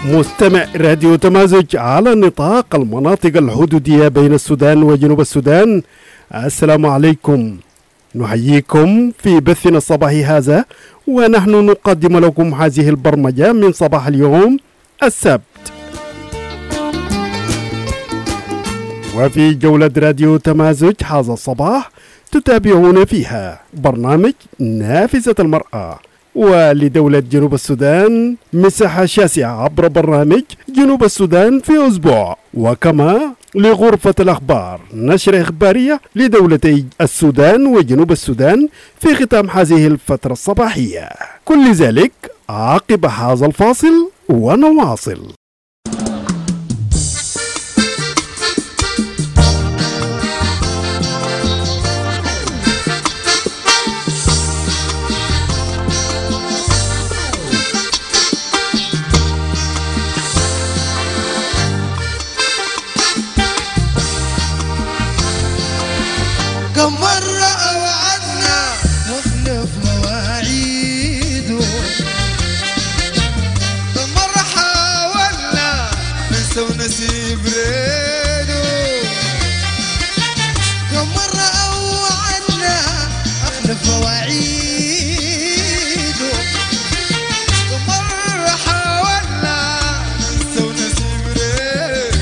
مستمع راديو تمازج على نطاق المناطق الحدودية بين السودان وجنوب السودان. السلام عليكم، نحييكم في بثنا الصباحي هذا، ونحن نقدم لكم هذه البرمجة من صباح اليوم السبت. وفي جولة راديو تمازج هذا الصباح تتابعون فيها برنامج نافذة المرأة، ولدولة جنوب السودان مساحة شاسعة عبر برنامج جنوب السودان في أسبوع، وكما لغرفة الأخبار نشرة إخبارية لدولتي السودان وجنوب السودان في ختام هذه الفترة الصباحية. كل ذلك عقب هذا الفاصل ونواصل. كم مرة وعدنا نخلف مواعيده، كم مرة حاولنا ننسى ونسيب ريده، كم مرة وعدنا أخلف مواعيده، كم مرة حاولنا ننسى ونسيب ريده،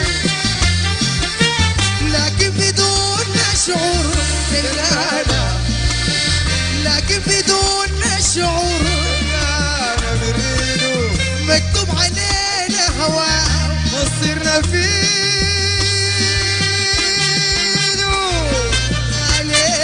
لكن بدون شعور لكن بدون شعور أنا بريده، مكتوب علينا هوا مصيرنا فيده عليه.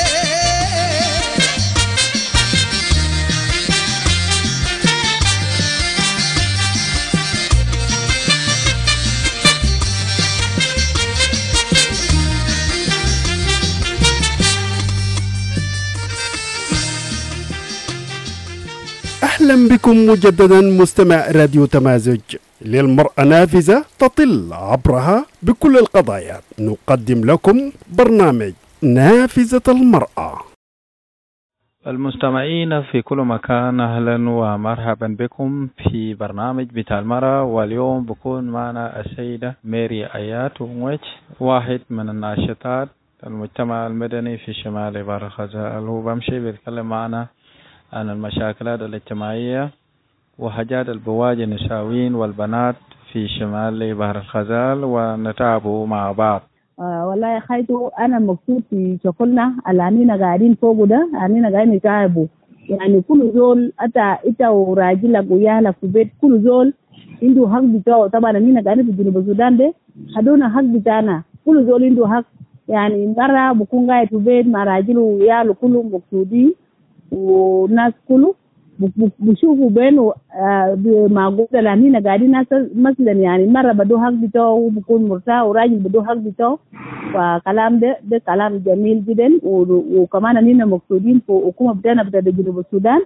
أهلا بكم مجددا مستمع راديو تمازج. للمرأة نافذة تطل عبرها بكل القضايا. نقدم لكم برنامج نافذة المرأة. المستمعين في كل مكان، أهلا ومرحبا بكم في برنامج بتاع المرأة. واليوم بكون معنا السيدة ميري آيات وموج، واحد من الناشطات المجتمع المدني في شمال بحر الغزال. هو بمشي بيتكلم معنا عن المشاكلات الاجتماعية وحاجات البواجه النساوين والبنات في شمال بحر الغزال، ونتابعوا مع بعض. والله يا خيتو أنا مبسوط في شغلنا اللي أننا قاعدين فوقه ده، أننا قاعدين نتابعوا. يعني كل زول أنت وراجلك وياهلك في بيت، كل زول عنده حق بتاعه. طبعا أننا قاعدين في جنوب السودان ده هدونا حق بتاعنا، كل زول عنده حق. يعني مرة بكون قاعد في بيت مع راجله وياهله كلهم مقصودين، والناس كله بشوفوا بينه معقول لأننا قاعدين ناس مثلا يعني مرة بدو حق بتاعه بكون مرتاح، وراجل بدو حق بتاعه. فكلام ده كلام جميل جدا. وكمان أننا مقصودين في حكومة بتاعنا بتاع جنوب السودان،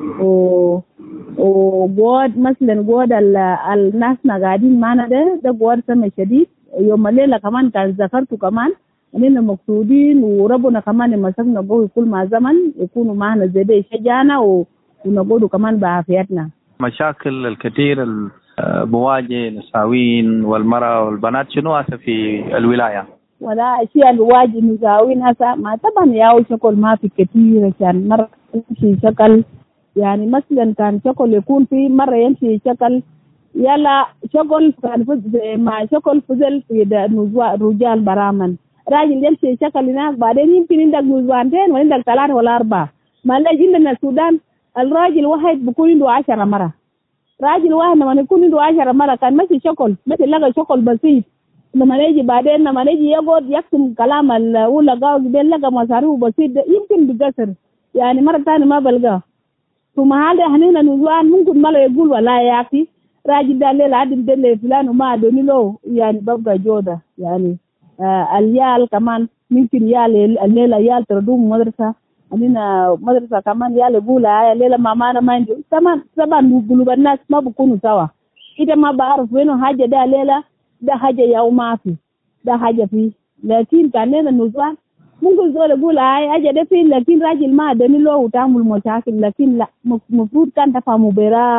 وقواد مثلا قواد الناس قاعدين معنا ده قواد سمع شديد. يوم الليلة كمان كان ذكرته كمان أننا مقصودين، وربنا كمان يمسكنا قوي كل ما زمن يكونوا معنا زي ده يشجعنا ونقولوا كمان بعافيتنا. مشاكل الكثير بواجه نساوين والمرأة والبنات شنو هسه في الولاية؟ ولا أشياء بواجه نساوين هسه ما طبعا ياو شكل ما في كثير. كان مرة يمشي شكل، يعني مثلا كان شكل يكون في مرة يمشي شكل يلا شكل كان مع شكل فزل في رجال برامن، راجل يمشي شكل هناك بعدين يمكن عندك نسوانتين وعندك 3 ولا 4. ما لاقي عندنا السودان الراجل واحد بيكون عنده 10 مرة. راجل واحد لما يكون عنده 10 مرة كان ماشي شكل مثل لقى شكل بسيط، لما يجي بعدين لما يجي يقعد يكتم كلام ولا قاعد بين لقى مصاريه بسيط يمكن بيقصر، يعني مرة ثانية ما بلقاه. ثم هذا هنا نسوان ممكن ما يقول ولا يا أخي راجل ده ليلة عدم دلة فلان وما دوني له، يعني ببقى جودة. يعني اليال كمان ممكن يال الليلة يال تردوم مدرسة، عندنا مدرسة كمان يال يقولها الليلة مامانا ما عندي. طبعا قلوب الناس ما بيكونوا سوا، إذا ما بعرف وينه حاجة ده ليلة ده حاجة يوم ما في ده حاجة فيه. لكن كان لنا نسوان ممكن زول يقول أجا ده فين، لكن راجل ما دني له وتعمل مشاكل. لكن لا، مفروض كان تفهموا برا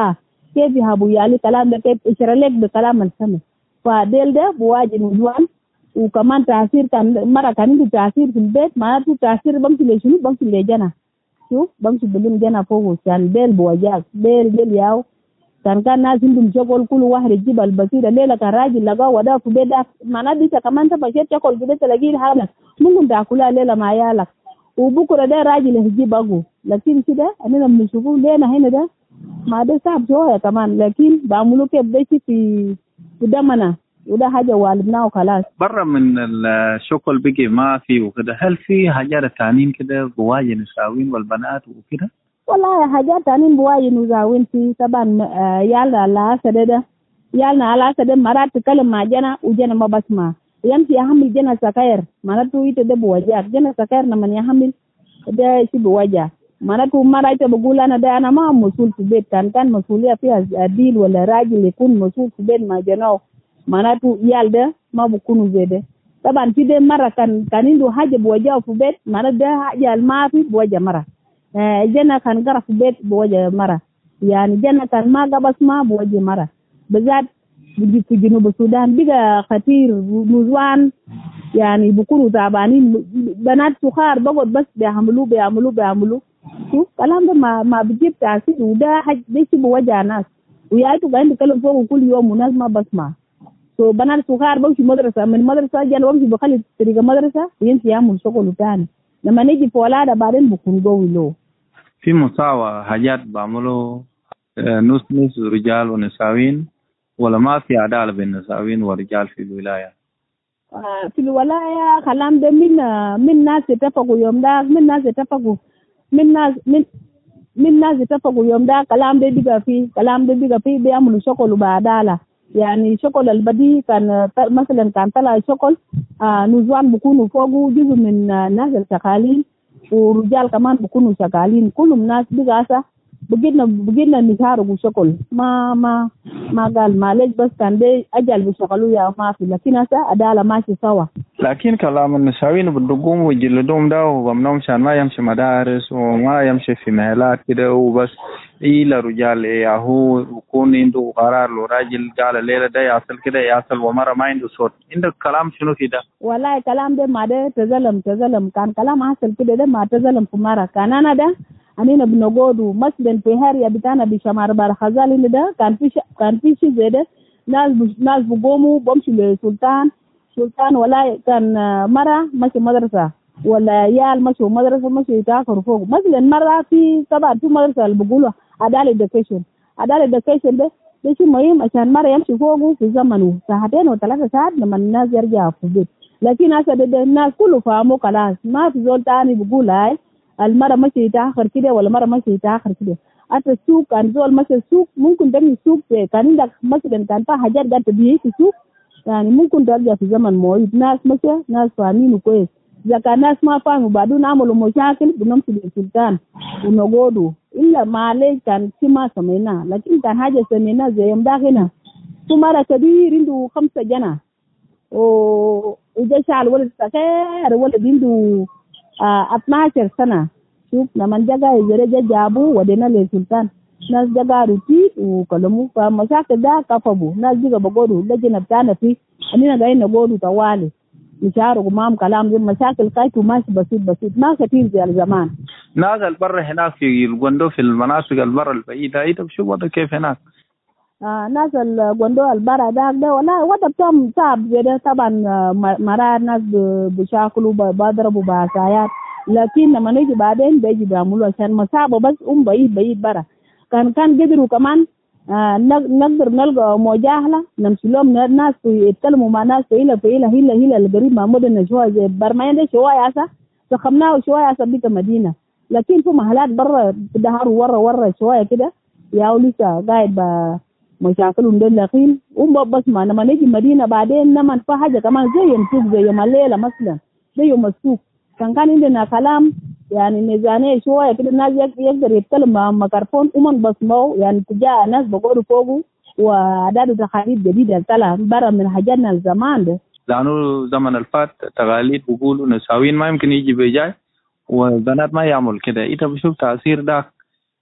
كيف يهبوا يعني كلام ده كيف إشارة لك بكلام السمع. فديل ده بواجه نزوان وكمان تأثير كان مرة كان عنده تأثير في البيت معناته تأثير بمشي لشنو بمشي لجنة شوف بمشي بلوم جنة فوق كان ديل بواجهك ديل ياو كان ناس عندهم شغل كل واحد يجيب البصيرة ليلة كان راجل لقاه وده في بيت ده معناته دي كمان تفشيت تاكل في بيت تلاقيه حالك ممكن تاكلها ليلة مع عيالك وبكرة ده راجل يجيب أقو لكن كده أنا لما نشوفه لينا هنا ده ما ده صعب شوية كمان لكن بعملوا كيف بيشي في دمنا وده حاجة والدنا وخلاص. برا من الشغل بقي ما في وكده هل في حاجات تانيين كده بواجه نساوين والبنات وكده؟ والله حاجات تانيين بواجه نساوين في طبعا يالنا على أسد يالنا على أسد مرات تكلم مع جنا وجنا ما بسمع يمشي يحمل جنا سكاير معناته يتده بواجه جنا سكاير لما يحمل ده شيء بواجه معناته مرة بقول أنا ما مسؤول في البيت كان مسؤولية فيها ديل ولا راجل يكون مسؤول في البيت مع جناه معناته يال ده ما بكونوا زي ده طبعا في ده مرة كان عنده حاجة بوجهه في البيت معناته ده حاجة ما في بوجه مرة جنة كان قرأ في البيت بوجه مرة يعني جنة كان ما قبس ما بوجه مرة بالذات في جنوب السودان بقى خطير نزوان يعني بكونوا تعبانين بنات سخار بقعد بس بيعملوا شوف كلام ده ما بيجيب تأثير وده حاجة ده شيء بوجه ناس وياتوا قاعدين يتكلم فوق كل يوم وناس ما بسمع بنات سخار بمشي مدرسة من مدرسة جانا بمشي بخلي طريقة مدرسة وينسي يعمل شغل تاني لما نيجي في ولادة بعدين بكون قوي له في مساواة حاجات بعملوا نص رجال ونساوين ولا ما في عدالة بين النساوين والرجال في الولاية؟ في الولاية كلام ده من ناس اتفقوا يوم ده من ناس اتفقوا يوم ده كلام ده بيبقى فيه بيعملوا شغل بعدالة يعني شغل البدي كان مثلا كان طلع شغل نزوان بيكونوا فوقه جزء من ناس الشغالين ورجال كمان بيكونوا شغالين كلهم ناس بقاسة بقينا نشاركوا شغل ما قال معلش بس كان ده أجل بيشغلوا يا ما في لكن هسه عدالة ماشي سوا لكن كلام النساوين بدقوم ويجلدوهم ده وبمنهم عشان ما يمشي مدارس وما يمشي في مهلات كده وبس إلى رجال ياهو يكون عنده قرار لو راجل قال الليلة ده يصل كده يصل ومرة ما عنده صوت عندك كلام شنو كده؟ والله كلام ده ما ده تزلم كان كلام حصل كده ده ما تزلم في مرة كان أنا ده أنينا بنقودو مثلا في هاريا بتاعنا بشمار بارخزال اللي ده كان في شيء زي ده ناس بقوموا بمشي لسلطان ولا كان مرة ماشي مدرسة ولا يال ماشي مدرسة ماشي يتاخروا فوق مثلا مرة في طبعا في مدرسة اللي بيقولوا عدالة education ده شيء مهم عشان مرة يمشي فوقه في زمنه ساعتين و3 ساعات لما الناس يرجعوا في البيت لكن هسه الناس كله فهموا خلاص ما في زول تاني بيقول هاي المرة ماشي يتاخر كده ولا مرة ماشي يتاخر كده حتى السوق كان زول ماشي السوق ممكن تمشي السوق كان عندك مثلا كان في حاجات قاعدة تبيعي في السوق يعني ممكن ترجع في زمن موعد ناس ماشي ناس فاهمين كويس إذا كان ناس ما فاهموا بعدين عملوا مشاكل بنمشي للسلطان ونقودوا إلا ما عليه كان شيء ما سميناه لكن كان حاجة سميناه زي يوم ده هنا في مرة كبير عنده 5 جنة وجا شعل ولد صغير ولد عنده 12 سنة شوف لما جا جابوا ودينا للسلطان ناس جا روتي وكلموا فمشاكل ده كفبوا ناس جا بقولوا لجنة بتاعنا فيه أننا قاعدين نقولوا طوالي نشاركوا معهم كلام زي مشاكل كايتو ماشي بسيط ما كتير زي الزمان. ناس البر هناك في الغوندو في المناطق البر البعيدة أنت بشوف وضع كيف هناك؟ ناس الغوندو البر ده ولا وضع بتاعهم صعب زي طبعا مرات ناس بيشاكلوا بضربوا بعصايات لكن لما نيجي بعدين بيجي بيعملوا عشان مصابة بس بعيد برا كان قدروا كمان نقدر نلقى مجاهلة نمشي لهم ناس يتكلموا مع ناس هلا القريب ما مدن شوية زي برمين ده شوية هسه سخمناه شوية هسه بيت مدينة لكن في محلات برا بدهروا ورا شوية كده يا لسه قاعد بمشاكلهم دول لكن بس ما لما نيجي مدينة بعدين لما في حاجة كمان زي السوق زي يوم الليلة مثلا زي يوم السوق كان عندنا كلام يعني ميزانية شوية كده الناس يقدر يتكلم مع ميكروفون ومن بسمعوا يعني تجاه ناس بقولوا فوقه وعدد تقاليد جديدة طلع برا من حاجاتنا الزمان ده لأنه زمن الفات تقاليد بقولوا نساوين ما يمكن يجي بجاي والبنات ما يعمل كده. إنت بشوف تأثير ده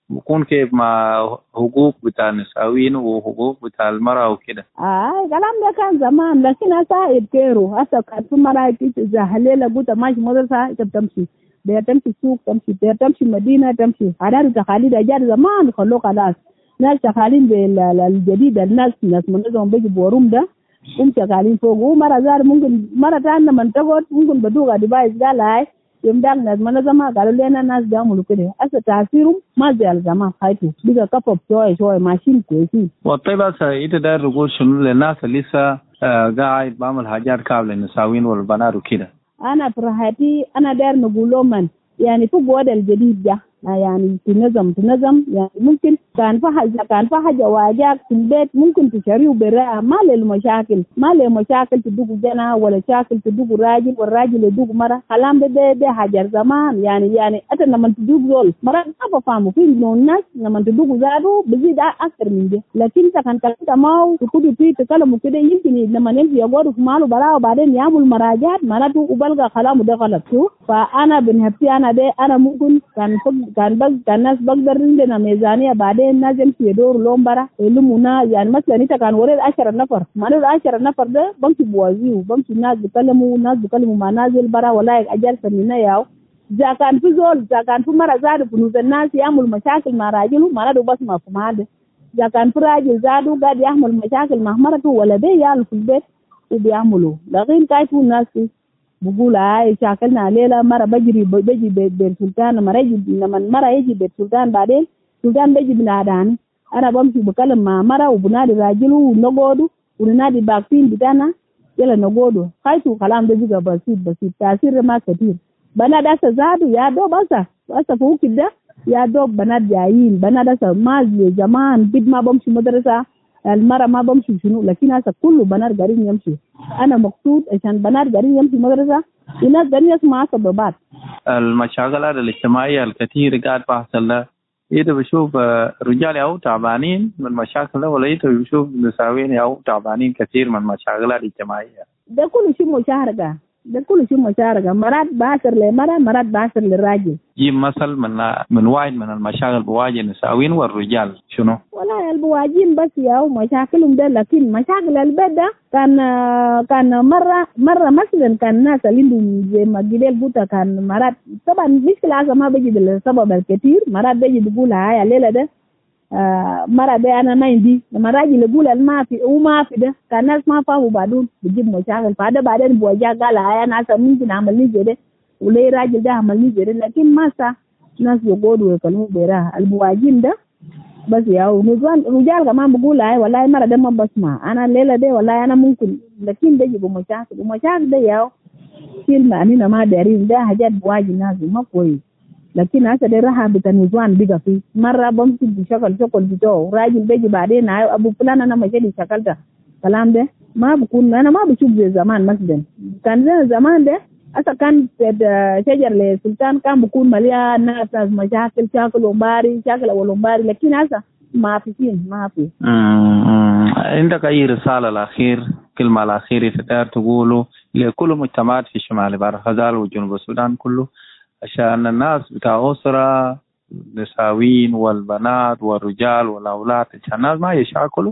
بكون كيف مع حقوق بتاع النساوين وحقوق بتاع المرأة وكده. كلام ده كان زمان، لكن هسه يبكروا. هسه كان في مرأة إذا هليلة قلت ماشي مدرسة تمشي تمشي سوق، تمشي مدينة، تمشي عادات وتقاليد أجار زمان خلوه خلاص. ناس شغالين بالجديد، الناس منظم بيجي بوروم ده شغالين فوق. ومرة زار ممكن مرة ثانية من تقعد ممكن بدوغا ديفايس قال هاي يوم داك ناس منظمة قالوا لنا ناس بيعملوا كده. هسه تأثيرهم ما زي الزمان خايفوا بقى كفوا شوية ماشيين كويسين. والطيب هسه إنت داير تقول شنو للناس اللي لسه قاعد بعمل حاجات كاملة للنساوين والبنات وكده؟ أنا في راحتي أنا داير نقول لهم من يعني في الوضع الجديد ده يعني تنظم يعني ممكن كان في حاجة واجاك في البيت ممكن تشاريه براءة، ما للمشاكل تدوق جنا ولا شاكل تدوق راجل والراجل يدوق مرة. كلام ده حجر زمان. يعني أنت لما تدوق زول مرة ما بفهمه في الناس لما تدوق زادو بزيد أكثر من ده. لكن كان كلام ما تقولوا فيه تكلموا كده يمكن لما نمشي يقعدوا في ماله براءة وبعدين يعمل مراجعات معناته وبلغ كلامه ده غلط. شو فأنا بنهبتي أنا ممكن كان الناس بقدر عندنا ميزانية بعدين الناس يمشي يدوروا لهم برا يلمونا. يعني مثلا انت كان وريد 10 نفر ما نقول 10 نفر ده بمشي بوازيه بمشي الناس بيكلموا مع نازل برا ولا أجل سنينا ياو. إذا كان في زول إذا كان في مرة زادوا فنوز الناس يعمل مشاكل مع راجله ما نقول بس ما فهم هذا. إذا كان في راجل زادوا قاعد يعمل مشاكل مع مرته ولا ده يعمل في البيت وبيعملوا لكن كايفوا الناس بقول شاكلنا ليلة مرة بجي بيت سلطان لما مرة يجي بيت سلطان بعدين سلطان بيجي بناداني أنا بمشي بكلم مع مرة وبنادي راجله ونقعدوا وننادي باقين بتاعنا يلا نقعدوا خايفوا كلام ده بيجي بسيط تأثير ما كتير. بنات أسا زادوا يا دوب أسا فوق كده يا دوب بنات جايين بنات أسا ما زي زمان بيت ما بمشي مدرسة المرة ما بمشي شنو لكن هسه كله بنات قاعدين يمشي. أنا مقصود عشان بنات قاعدين يمشي مدرسة وناس قاعدين يسمعوا سببات. المشاغلات الاجتماعية الكثير قاعد بحصل ده إذا بشوف رجال أو تعبانين من مشاكل ولا إذا بشوف نساوين أو تعبانين كثير من مشاغلات اجتماعية. ده كله شيء مشاركة مرات باسر لمرة مرات باسر للراجل. جيب مثل من واحد من المشاغل بواجه النساوين والرجال شنو؟ ولا البواجين بس ياو مشاكلهم ده لكن مشاكل البيت ده كان مرة مثلا كان الناس اللي عندهم زي ما قلت بوتا كان مرات طبعا مشكلة ما بيجي بالسبب الكثير مرات بيجي بيقول هاي الليلة ده مرة ده أنا ما عندي لما راجل يقول ما في وما في ده كان الناس ما فاهموا بعدين بيجيب مشاكل فهذا بعدين بوجه قال هاي أنا ممكن أعمل زي ده وليه راجل ده عمل زي ده لكن ما صح ناس يقعدوا ويكلموا بيراه البواجين ده بس يا رجال كمان بقول هاي والله مرة ده ما بسمع أنا الليلة ده والله أنا ممكن لكن ده يجيبوا مشاكل ده يا كلمة أننا ما دارين ده حاجات بواجه الناس ما كويس. لكن هسه ده راح بتنوزوان بيجا فيه مرة بمشي بشكل بتوعه راجل بيجي بعدين أبو فلان أنا مشيت شكلته كلام ده ما بكون أنا ما بشوف زي زمان مثلا كان زمان ده هسه كان شجر للسلطان كان بكون مليان ناس مشاكل شاكل ومباري لكن هسه ما في. عندك أي رسالة الأخير كلمة الأخيرة تقدر تقوله لكل مجتمعات في شمال بحر الغزال وجنوب السودان كله عشان الناس بتاع أسرة النساوين والبنات والرجال والأولاد عشان الناس ما يشاكلوا؟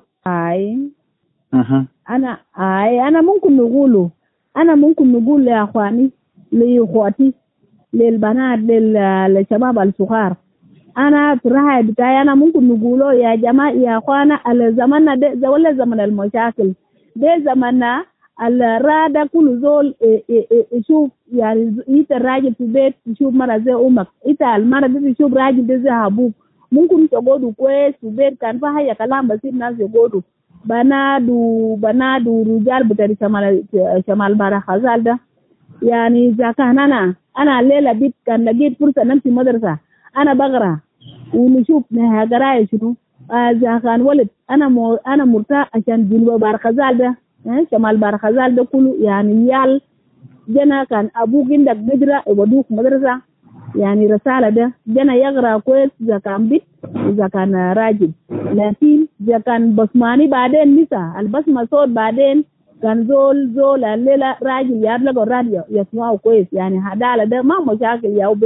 أنا ممكن نقول يا أخواني لإخواتي للبنات للشباب الصغار أنا في الرأي بتاعي أنا ممكن نقوله يا جماعة يا أخوانا الزمن ده ولا زمن المشاكل ده زمننا الرادة كل زول يشوف يعني إنت الراجل في بيت يشوف مرة زي أمك إنت المرة دي تشوف راجل ده زي أبوك ممكن تقعدوا كويس في بيت كان فيها يا كلام بسيط ناس يقعدوا بنات ورجال بتاعي شمال بحر الغزال ده يعني إذا كان أنا الليلة بيت كان لقيت فرصة نمشي مدرسة أنا بقرأ ونشوف نها قراية شنو إذا كان ولد أنا مرتاح عشان جنوب بحر الغزال ده شمال بحر الغزال ده كله يعني يال جنا كان أبوك عندك قدرة يودوك مدرسة يعني رسالة ده جنا يقرأ كويس إذا كان بيت إذا كان راجل لكن إذا كان بسماني بعدين لسه البسمة صوت بعدين كان زول الليلة راجل يطلق الراديو يسمعه كويس يعني هذا ده ما مشاكل يا بيت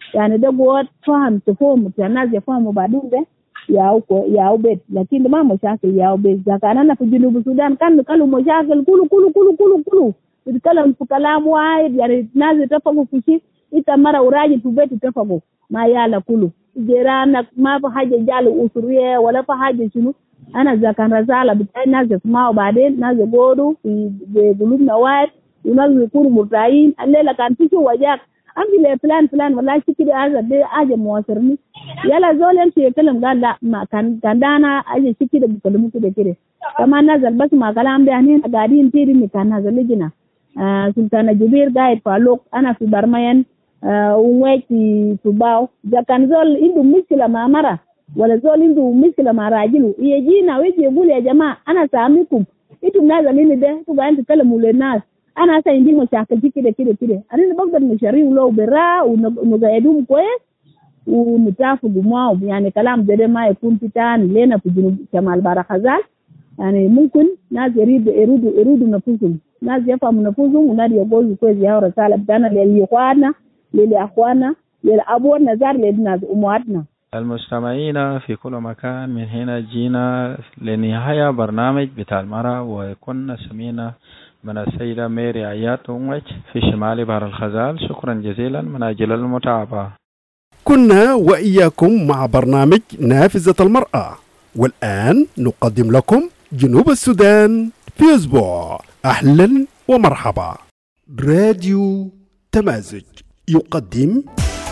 يعني ده قوات فهم تفهم الناس يفهموا بعدين ده ياو بيت، لكن ما مشاكل ياو بيت. إذا كان أنا في جنوب السودان كان بيتكلموا مشاكل كله بيتكلم في كلام واحد، يعني ناس يتفقوا في شيء، أنت مرة وراجل في بيت يتفقوا ما يالا كله جيرانك، ما في حاجة جالوا أسرية ولا في حاجة شنو. أنا إذا كان رسالة بتاعي ناس يسمعوا بعدين ناس يقولوا في قلوبنا واحد وناس يكونوا مرتاحين. الليلة كان في شو وجاك أمشي لفلان والله شي كده هذا ده حاجة مواسرني يلا زول يمشي يتكلم قال لا ما كان ده أنا أجي شي كده بيكلموا كده كمان نزل بس ما كلام ده هنا قاعدين تيري كان نزل لجنا سلطان جبير قاعد فالوق أنا في برميان وويك في باو. إذا كان زول عنده مشكلة مع مرة ولا زول عنده مشكلة مع راجله يجينا ويجي يقول يا جماعة أنا سامعكم أنتم نازلين ده تبغى أنتوا تكلموا للناس أنا هسه عندي مشاكل في كده أنا بقدر نشاريه له برا ونقعدهم كويس ونتفقوا معهم. يعني كلام زي ده ما يكون في تاني لنا في جنوب شمال بارغازال. يعني ممكن ناس يريدوا نفسهم، ناس يفهموا نفسهم وناس يقولوا كويس يا رسالة بتاعنا لأخواننا للأبونا زار للناس أمواتنا. المستمعين في كل مكان، من هنا جينا لنهاية برنامج بتاع المرأة، وكنا سمينا من السيدة ميري عيات أموج في شمال بحر الغزال. شكرا جزيلا من أجل المتابعة. كنا وإياكم مع برنامج نافذة المرأة، والآن نقدم لكم جنوب السودان في أسبوع. أهلا ومرحبا. راديو تمازج يقدم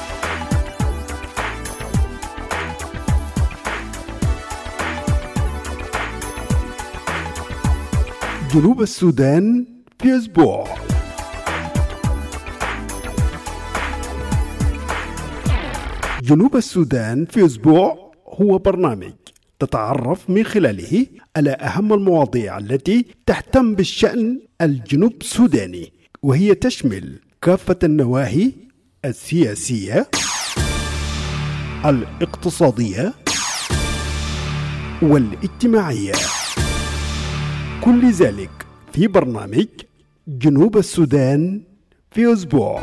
جنوب السودان في أسبوع. جنوب السودان في أسبوع هو برنامج تتعرف من خلاله على أهم المواضيع التي تهتم بالشأن الجنوب السوداني، وهي تشمل كافة النواحي السياسية، الاقتصادية والاجتماعية، كل ذلك في برنامج جنوب السودان في أسبوع.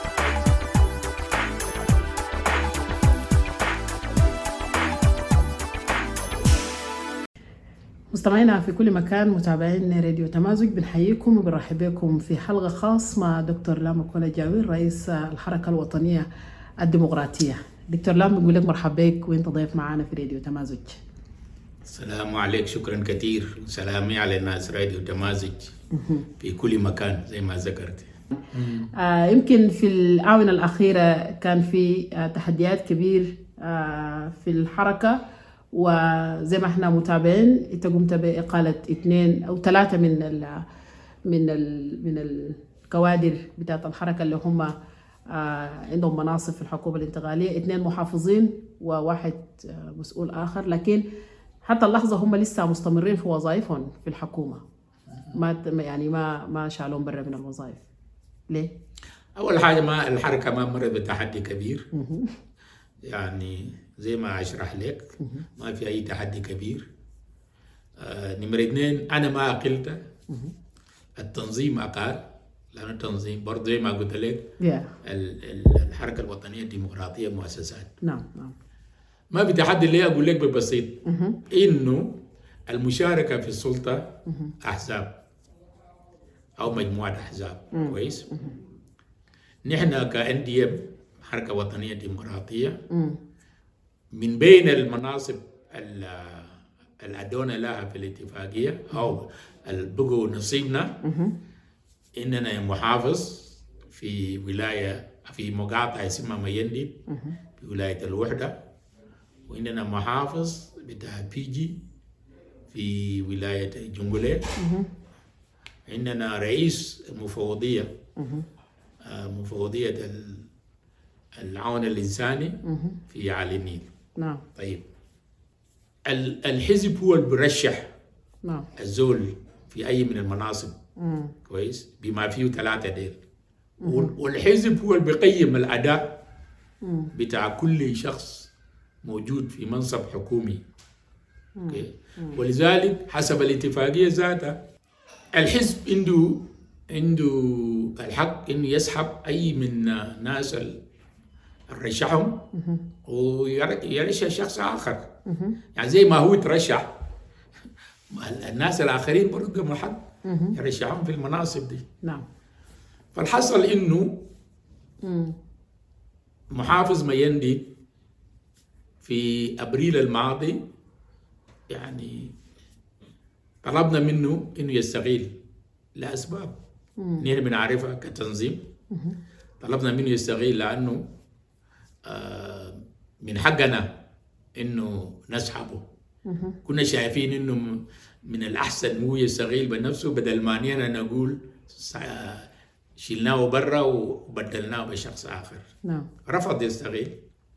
مستمعينا في كل مكان، متابعين راديو تمازج، بنحييكم وبنرحب بكم في حلقة خاص مع دكتور لام كولا جاوير رئيس الحركة الوطنية الديمقراطية. دكتور لام بنقول لك مرحبا بك وانت ضيف معنا في راديو تمازج. السلام عليك، شكرا كثير، سلامي على الناس راديو تمازج في كل مكان زي ما ذكرت. يمكن في الآونة الأخيرة كان في تحديات كبير في الحركة، وزي ما احنا متابعين انت قمت بإقالة 2 أو 3 من الكوادر بتاعت الحركة اللي هم عندهم مناصب في الحكومة الانتقالية، 2 محافظين وواحد مسؤول آخر، لكن حتى اللحظة هم لسه مستمرين في وظائفهم في الحكومة، ما شالون برا من الوظائف. ليه؟ أول حاجة ما الحركة ما مرت بتحدي كبير، يعني زي ما أشرح لك ما في أي تحدي كبير. نمرة 2 أنا ما أقلت، التنظيم أقال، لأن التنظيم برضه زي ما قلت لك الحركة الوطنية الديمقراطية مؤسسات. نعم. ما في تحدي. ليه أقول لك ببسيط إنه المشاركة في السلطة أحزاب أو مجموعة أحزاب. كويس. نحن كNDM حركة وطنية ديمقراطية من بين المناصب اللي أدونا لها في الاتفاقية أو البقوا نصيبنا إننا محافظ في ولاية في مقاطعة اسمها ميندي في ولاية الوحدة، وإننا محافظ بتاع بيجي في ولاية جنجولة، عندنا رئيس مفوضية العون الإنساني في علي النيل. نعم. طيب الحزب هو اللي برشح الزول في أي من المناصب. كويس، بما فيه 3 ديل، والحزب هو اللي بيقيم الأداء بتاع كل شخص موجود في منصب حكومي. ولذلك حسب الاتفاقية ذاتها الحزب عنده الحق إنه يسحب أي من ناس رشحهم ويرشح شخص آخر. يعني زي ما هو ترشح الناس الآخرين برضه من حق يرشحهم في المناصب دي. نعم. فالحصل إنه محافظ ميندي في أبريل الماضي يعني طلبنا منه إنه يستغيل لأسباب نحن بنعرفها كتنظيم. طلبنا منه يستغيل لأنه من حقنا إنه نسحبه. كنا شايفين إنه من الأحسن هو يستغيل بنفسه بدل ما نحن نقول شلناه برا وبدلناه بشخص آخر. نعم. رفض يستغيل.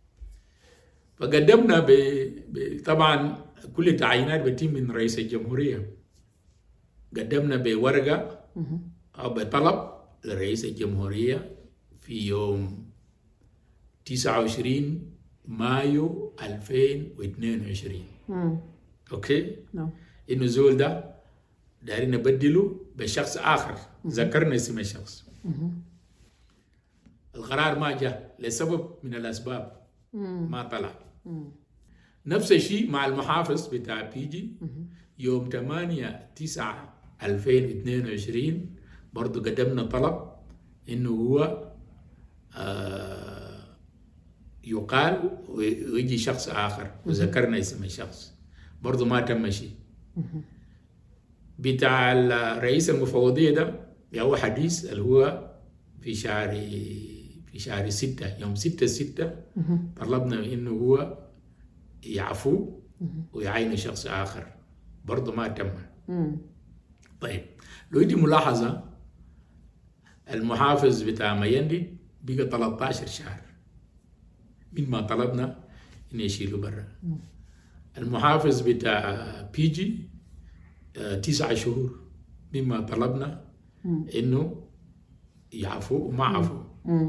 فقدمنا طبعا كل التعيينات بتتم من رئيس الجمهورية. قدمنا بورقة أو بطلب لرئيس الجمهورية في يوم 29 مايو 2022. أوكي؟ نعم. إنه زول ده دايرين نبدله بشخص آخر. ذكرنا اسم الشخص. القرار ما جاء لسبب من الأسباب ما طلع. نفس الشيء مع المحافظ بتاع بيجي يوم 8/9/2022 برضو قدمنا طلب إنه هو يقال ويجي شخص آخر وذكرنا اسم الشخص برضو ما تم شيء. بتاع الرئيس المفوضية ده هو حديث اللي هو في شهر 6 يوم 6/6 طلبنا إنه هو يعفو ويعين شخص آخر برضو ما تم. طيب لو دي ملاحظة المحافظ بتاع ميندي بقى 13 شهر من ما طلبنا إن يشيلوا برا. المحافظ بتاع بيجي 9 شهور مما طلبنا إنه يعفو وما عفو.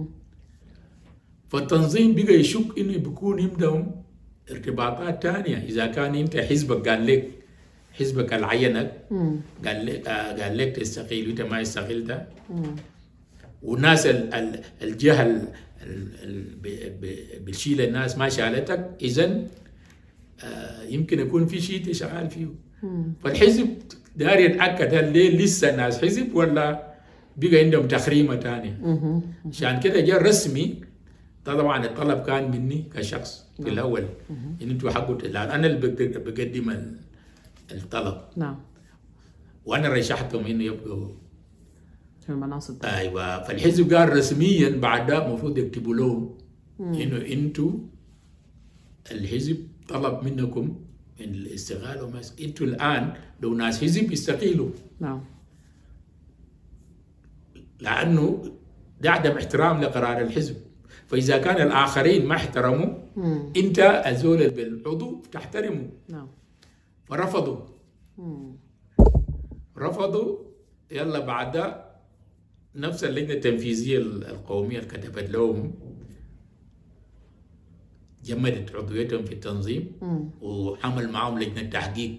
فالتنظيم بقى يشك إنه بيكون عندهم ارتباطات تانية. إذا كان أنت حزبك قال لك حزبك العينك قال لك تستقيل وأنت ما استقلت والناس الجهة بتشيل الناس ما شالتك إذن يمكن يكون في شيء تشغال فيه. فالحزب داري يتأكد هل لسه الناس حزب ولا بقى عندهم تخريمة تانية. عشان كده جاء رسمي. طبعا الطلب كان مني كشخص في الأول إن أنتوا حقوا الآن أنا اللي بقدم الطلب. نعم. وأنا رشحتهم إنه يبقوا في المناصب. أيوة. فالحزب قال رسميا بعد ده المفروض يكتبوا لهم إنه أنتوا الحزب طلب منكم الاستقالة وما أنتوا الآن لو ناس حزب يستقيلوا. نعم. لأنه ده عدم احترام لقرار الحزب. فإذا كان الآخرين ما احترموا أنت الزول بالعضو تحترمه. نعم. فرفضوا. رفضوا. يلا بعد نفس اللجنة التنفيذية القومية اللي كتبت لهم جمدت عضويتهم في التنظيم وعمل معهم لجنة تحقيق.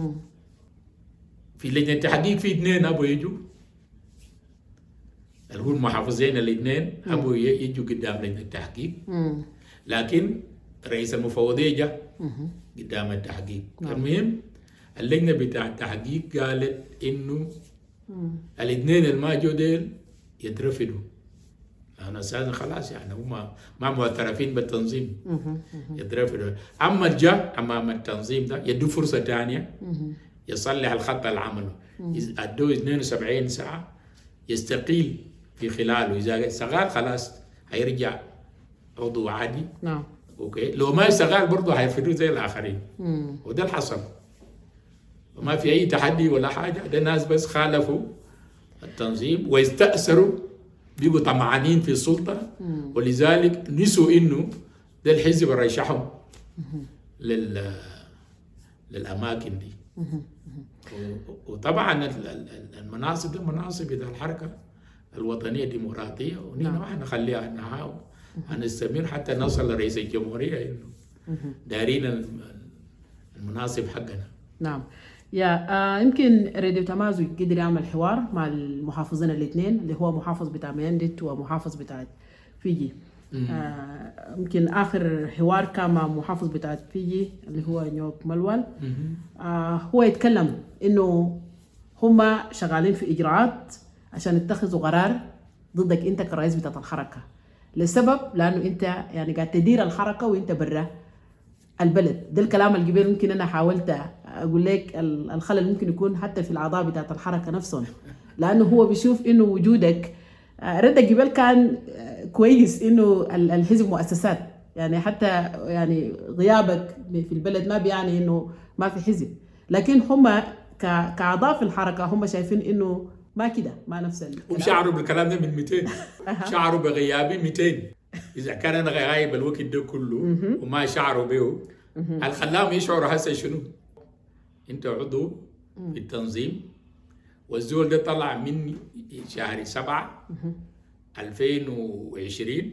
في لجنة التحقيق في 2 أبوا يجوا اللي هو المحافظين الاثنين أبوا يجوا قدام لجنة التحقيق. لكن رئيس المفوضية جاء قدام التحقيق. المهم اللجنة بتاع التحقيق قالت إنه الاثنين اللي ما جو ديل يترفدوا. أنا أساسا خلاص يعني هم ما معترفين بالتنظيم يترفدوا. أما جاء أمام التنظيم ده يدوا فرصة ثانية يصلح الخط اللي عمله. أدوه 72 ساعة يستقيل في خلاله. إذا استقال خلاص هيرجع عضو عادي. نعم. أوكي. لو ما استقال برضه هيرفدوه زي الآخرين. وده اللي حصل. وما في أي تحدي ولا حاجة. ده الناس بس خالفوا التنظيم ويستأثروا بيقوا طمعانين في السلطة ولذلك نسوا إنه ده الحزب رشحهم للأماكن دي. وطبعا المناصب دي مناصب إذا الحركة الوطنية الديمقراطية ونحن ما حنخليها نحاول هنستمر حتى نصل لرئيس الجمهورية إنه دارين المناصب حقنا. نعم. يمكن راديو تمازج قدر يعمل حوار مع المحافظين الاثنين اللي هو محافظ بتاع ميندت ومحافظ بتاع فيجي. يمكن آخر حوار كان مع محافظ بتاعت فيجي اللي هو نيوك ملوال. هو يتكلم إنه هم شغالين في إجراءات عشان يتخذوا قرار ضدك أنت كرئيس بتاعت الحركة، لسبب لأنه أنت يعني قاعد تدير الحركة وأنت برا البلد. ده الكلام القبيل ممكن أنا حاولت أقول لك الخلل ممكن يكون حتى في الأعضاء بتاعت الحركة نفسهم، لأنه هو بيشوف إنه وجودك رد الجبال كان كويس، إنه الحزب مؤسسات يعني حتى يعني غيابك في البلد ما بيعني إنه ما في حزب، لكن هم كأعضاء في الحركة هم شايفين إنه ما كده، ما نفس الكلام. وشعروا بالكلام ده من 200 شعروا بغيابي 200. إذا كان أنا غايب الوقت ده كله وما شعروا به، هل خلاهم يشعروا هسه شنو؟ أنت عضو في التنظيم والزول ده طلع من شهر 7 2020.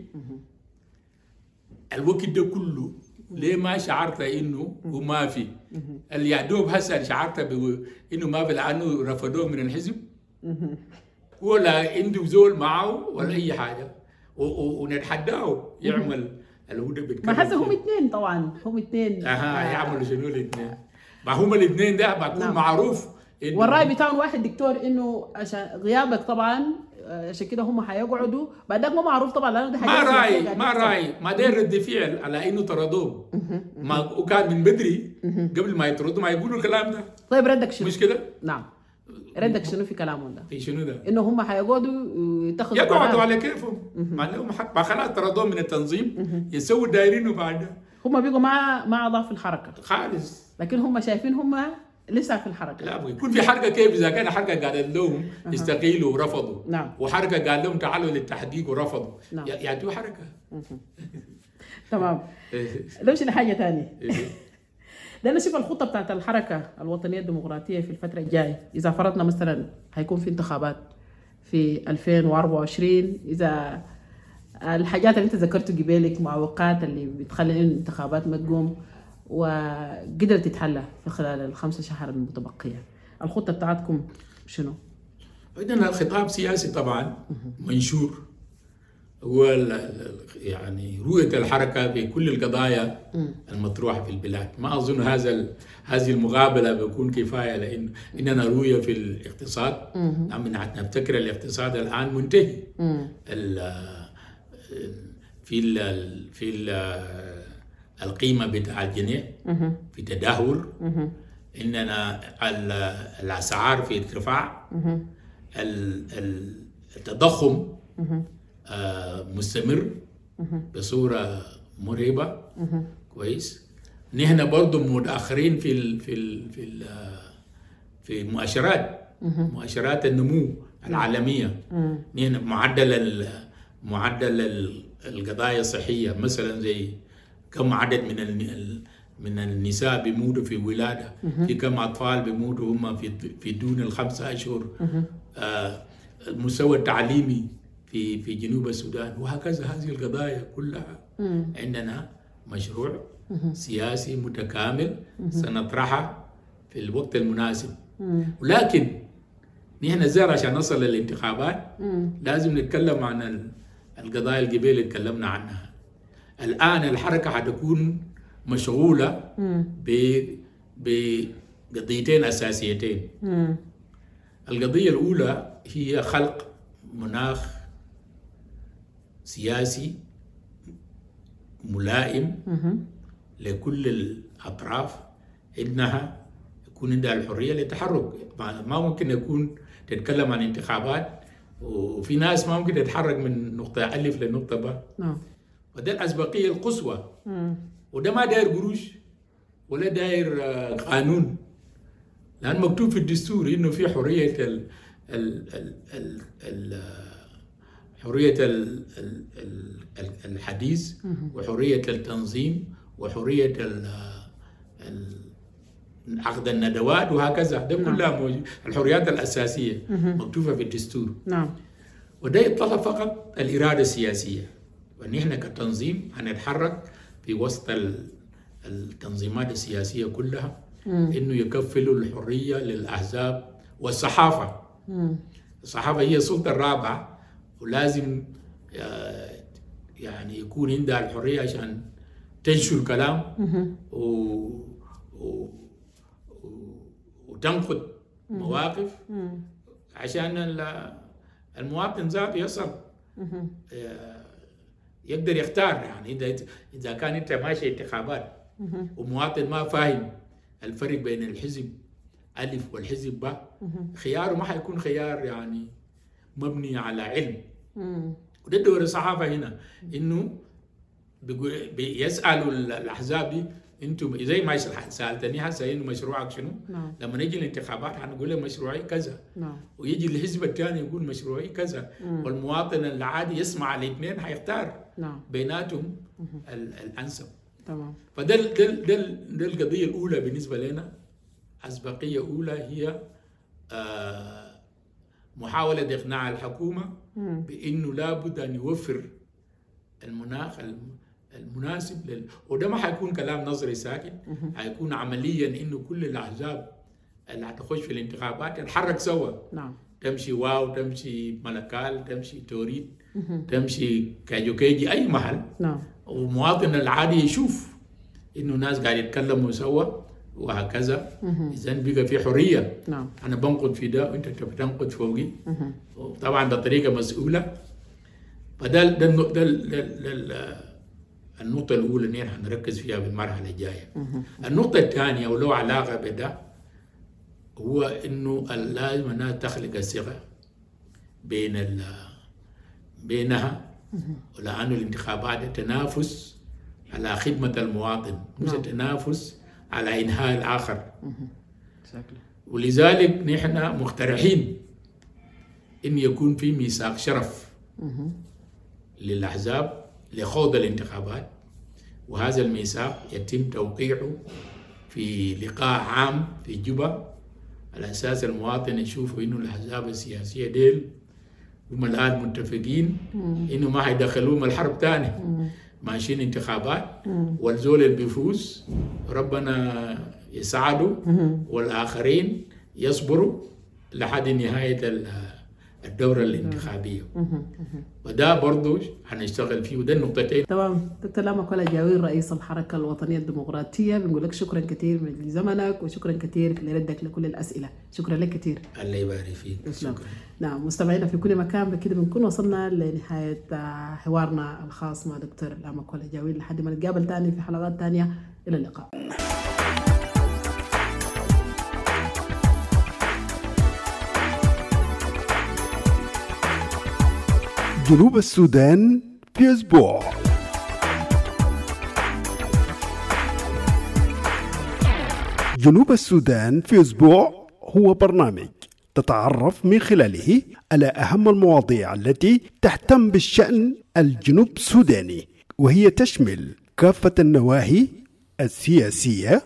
الوقت ده كله ليه ما شعرت إنه وما في؟ اللي يعدوب هسه شعرت إنه ما في لأنه رفضوه من الحزب ولا عنده زول معه ولا أي حاجة، ونتحداه يعمل الهدى بيتكلم. ما هسه هم 2 طبعا، هم 2 يعملوا شنو الاثنين؟ ما هم الاثنين ده بكون معروف والرأي بتاعهم واحد دكتور إنه عشان غيابك طبعا عشان كده هم حيقعدوا بعدك، ما معروف طبعا لأنه ده ما رأي ما داير رد فعل على إنه طردوه ما وكان من بدري قبل ما يطردوا ما يقولوا الكلام ده. طيب ردك شنو؟ مش كده؟ نعم، ردك شنو في كلامهم ده؟ في شنو ده؟ إنه هم حيقعدوا يتخذوا يقعدوا على كيفهم، ما لهم حق، ما خلاص طردوهم من التنظيم يسووا دايرينه بعد. هم بيقوا ما أعضاء في الحركة خالص، لكن هم شايفين هم لسه في الحركة. لا يكون في حركة كيف إذا كان حركة قالت لهم استقيلوا ورفضوا، نعم، وحركة قال لهم تعالوا للتحقيق ورفضوا، نعم، يعطوا حركة. تمام. نمشي لحاجة ثانية. ده نشوف الخطة بتاعت الحركة الوطنية الديمقراطية في الفترة الجاية. إذا فرضنا مثلا هيكون في انتخابات في 2024، إذا الحاجات اللي أنت ذكرته قبالك معوقات اللي بتخلي الانتخابات ما تقوم وقدرت تتحلى في خلال ال5 شهور المتبقية، الخطة بتاعتكم شنو؟ عندنا الخطاب سياسي طبعا منشور، هو يعني رؤية الحركة في كل القضايا المطروحة في البلاد. ما أظن هذه المقابلة بيكون كفاية، لأن إننا رؤية في الاقتصاد. نفتكر الاقتصاد الآن منتهي. في القيمة بتاع الجنيه في تدهور، إننا الأسعار في ارتفاع، التضخم مستمر بصورة مرعبة. كويس. نحن برضو متأخرين في مؤشرات النمو العالمية. نحن معدل القضايا الصحية مثلا زي كم عدد من النساء بيموتوا في ولادة، في كم أطفال بيموتوا هم في دون ال5 أشهر، المستوى التعليمي في جنوب السودان، وهكذا. هذه القضايا كلها عندنا مشروع سياسي متكامل سنطرحه في الوقت المناسب. ولكن نحن زار عشان نصل للانتخابات لازم نتكلم عن القضايا القبيلة اللي تكلمنا عنها. الآن الحركة حتكون مشغولة بقضيتين أساسيتين. القضية الأولى هي خلق مناخ سياسي ملائم لكل الأطراف، إنها يكون عندها الحرية للتحرك. ما ممكن يكون تتكلم عن انتخابات وفي ناس ما ممكن تتحرك من نقطة ألف لنقطة ب. وده الأسبقية القصوى. وده ما داير قروش ولا داير قانون، لأن مكتوب في الدستور إنه في حرية حرية الحديث وحرية التنظيم وحرية عقد الندوات وهكذا. ده كلها موجود، الحريات الأساسية مكتوبة في الدستور. نعم. وده يتطلب فقط الإرادة السياسية، ونحن كتنظيم هنتحرك في وسط التنظيمات السياسية كلها إنه يكفلوا الحرية للأحزاب والصحافة. الصحافة هي السلطة الرابعة، ولازم يعني يكون عندها الحرية عشان تنشر كلام وتنقد مواقف عشان المواطن ذاته يصل يقدر يختار. يعني إذا كان أنت ماشي انتخابات ومواطن ما فاهم الفرق بين الحزب ألف والحزب باء، خياره ما حيكون خيار يعني مبني على علم. وده دور الصحافة هنا، إنه يسألوا الأحزاب دي انتم زي ما سالتني هسه انه مشروعك شنو؟ لما نجي الانتخابات حنقول له مشروعي كذا، ويجي الحزب الثاني يقول مشروعي كذا، والمواطن العادي يسمع الاثنين حيختار بيناتهم الانسب. تمام. فده القضيه الاولى بالنسبه لنا، اسبقيه اولى هي محاوله اقناع الحكومه بانه لابد ان يوفر المناخ المناسب وده ما حيكون كلام نظري ساكن، حيكون عمليا انه كل الاحزاب اللي هتخش في الانتخابات تتحرك سوا. تمشي واو، تمشي ملكال، تمشي توريد، تمشي كاجوكيجي، اي محل. ومواطن العادي يشوف انه ناس قاعد يتكلموا سوا وهكذا. اذا بقى في حريه. انا بنقد في ده وانت بتنقد فوقي، طبعا بطريقه مسؤوله. فده النقطة الأولى اللي نحن نركز فيها في المرحلة الجاية. النقطة الثانية ولو علاقة بده هو إنه لازم أنها تخلق الثقة بينها، ولأنه الانتخابات تنافس على خدمة المواطن مش تنافس على إنهاء الآخر. ولذلك نحن مقترحين إن يكون في ميثاق شرف للأحزاب لخوض الانتخابات، وهذا الميثاق يتم توقيعه في لقاء عام في جوبا على أساس المواطن يشوفوا إنه الأحزاب السياسية ديل هم الآن متفقين إنه ما حيدخلوهم الحرب تاني، ماشيين انتخابات، والزول اللي بيفوز ربنا يساعده والآخرين يصبروا لحد نهاية الدورة الانتخابية. وده برضو هنشتغل فيه، وده النقطتين. تمام. دكتور لامع كولا جاوير رئيس الحركة الوطنية الديمقراطية، بنقول لك شكرا كثير لزمنك وشكرا كثير لردك لكل الأسئلة. شكرا لك كثير. الله يبارك فيك. شكرا. نعم مستمعينا في كل مكان، بكده بنكون وصلنا لنهاية حوارنا الخاص مع دكتور لامع كولا جاوير، لحد ما نتقابل تاني في حلقات تانية. إلى اللقاء. جنوب السودان في أسبوع. جنوب السودان في أسبوع هو برنامج تتعرف من خلاله على أهم المواضيع التي تهتم بالشأن الجنوب السوداني، وهي تشمل كافة النواحي السياسية،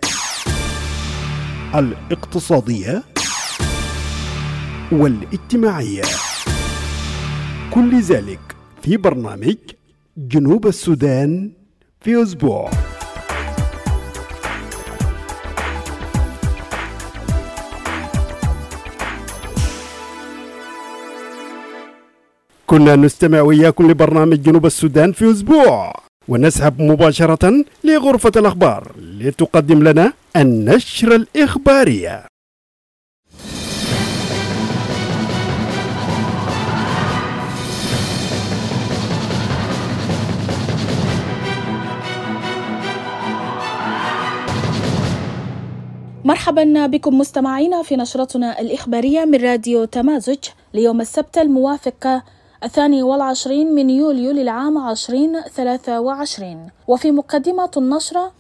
الاقتصادية والاجتماعية، كل ذلك في برنامج جنوب السودان في أسبوع. كنا نستمع وياكم لبرنامج جنوب السودان في أسبوع، ونذهب مباشرة لغرفة الأخبار لتقدم لنا النشرة الإخبارية. مرحبا بكم مستمعينا في نشرتنا الإخبارية من راديو تمازج ليوم السبت الموافق 22 من يوليو للعام 2023. وفي مقدمة النشرة: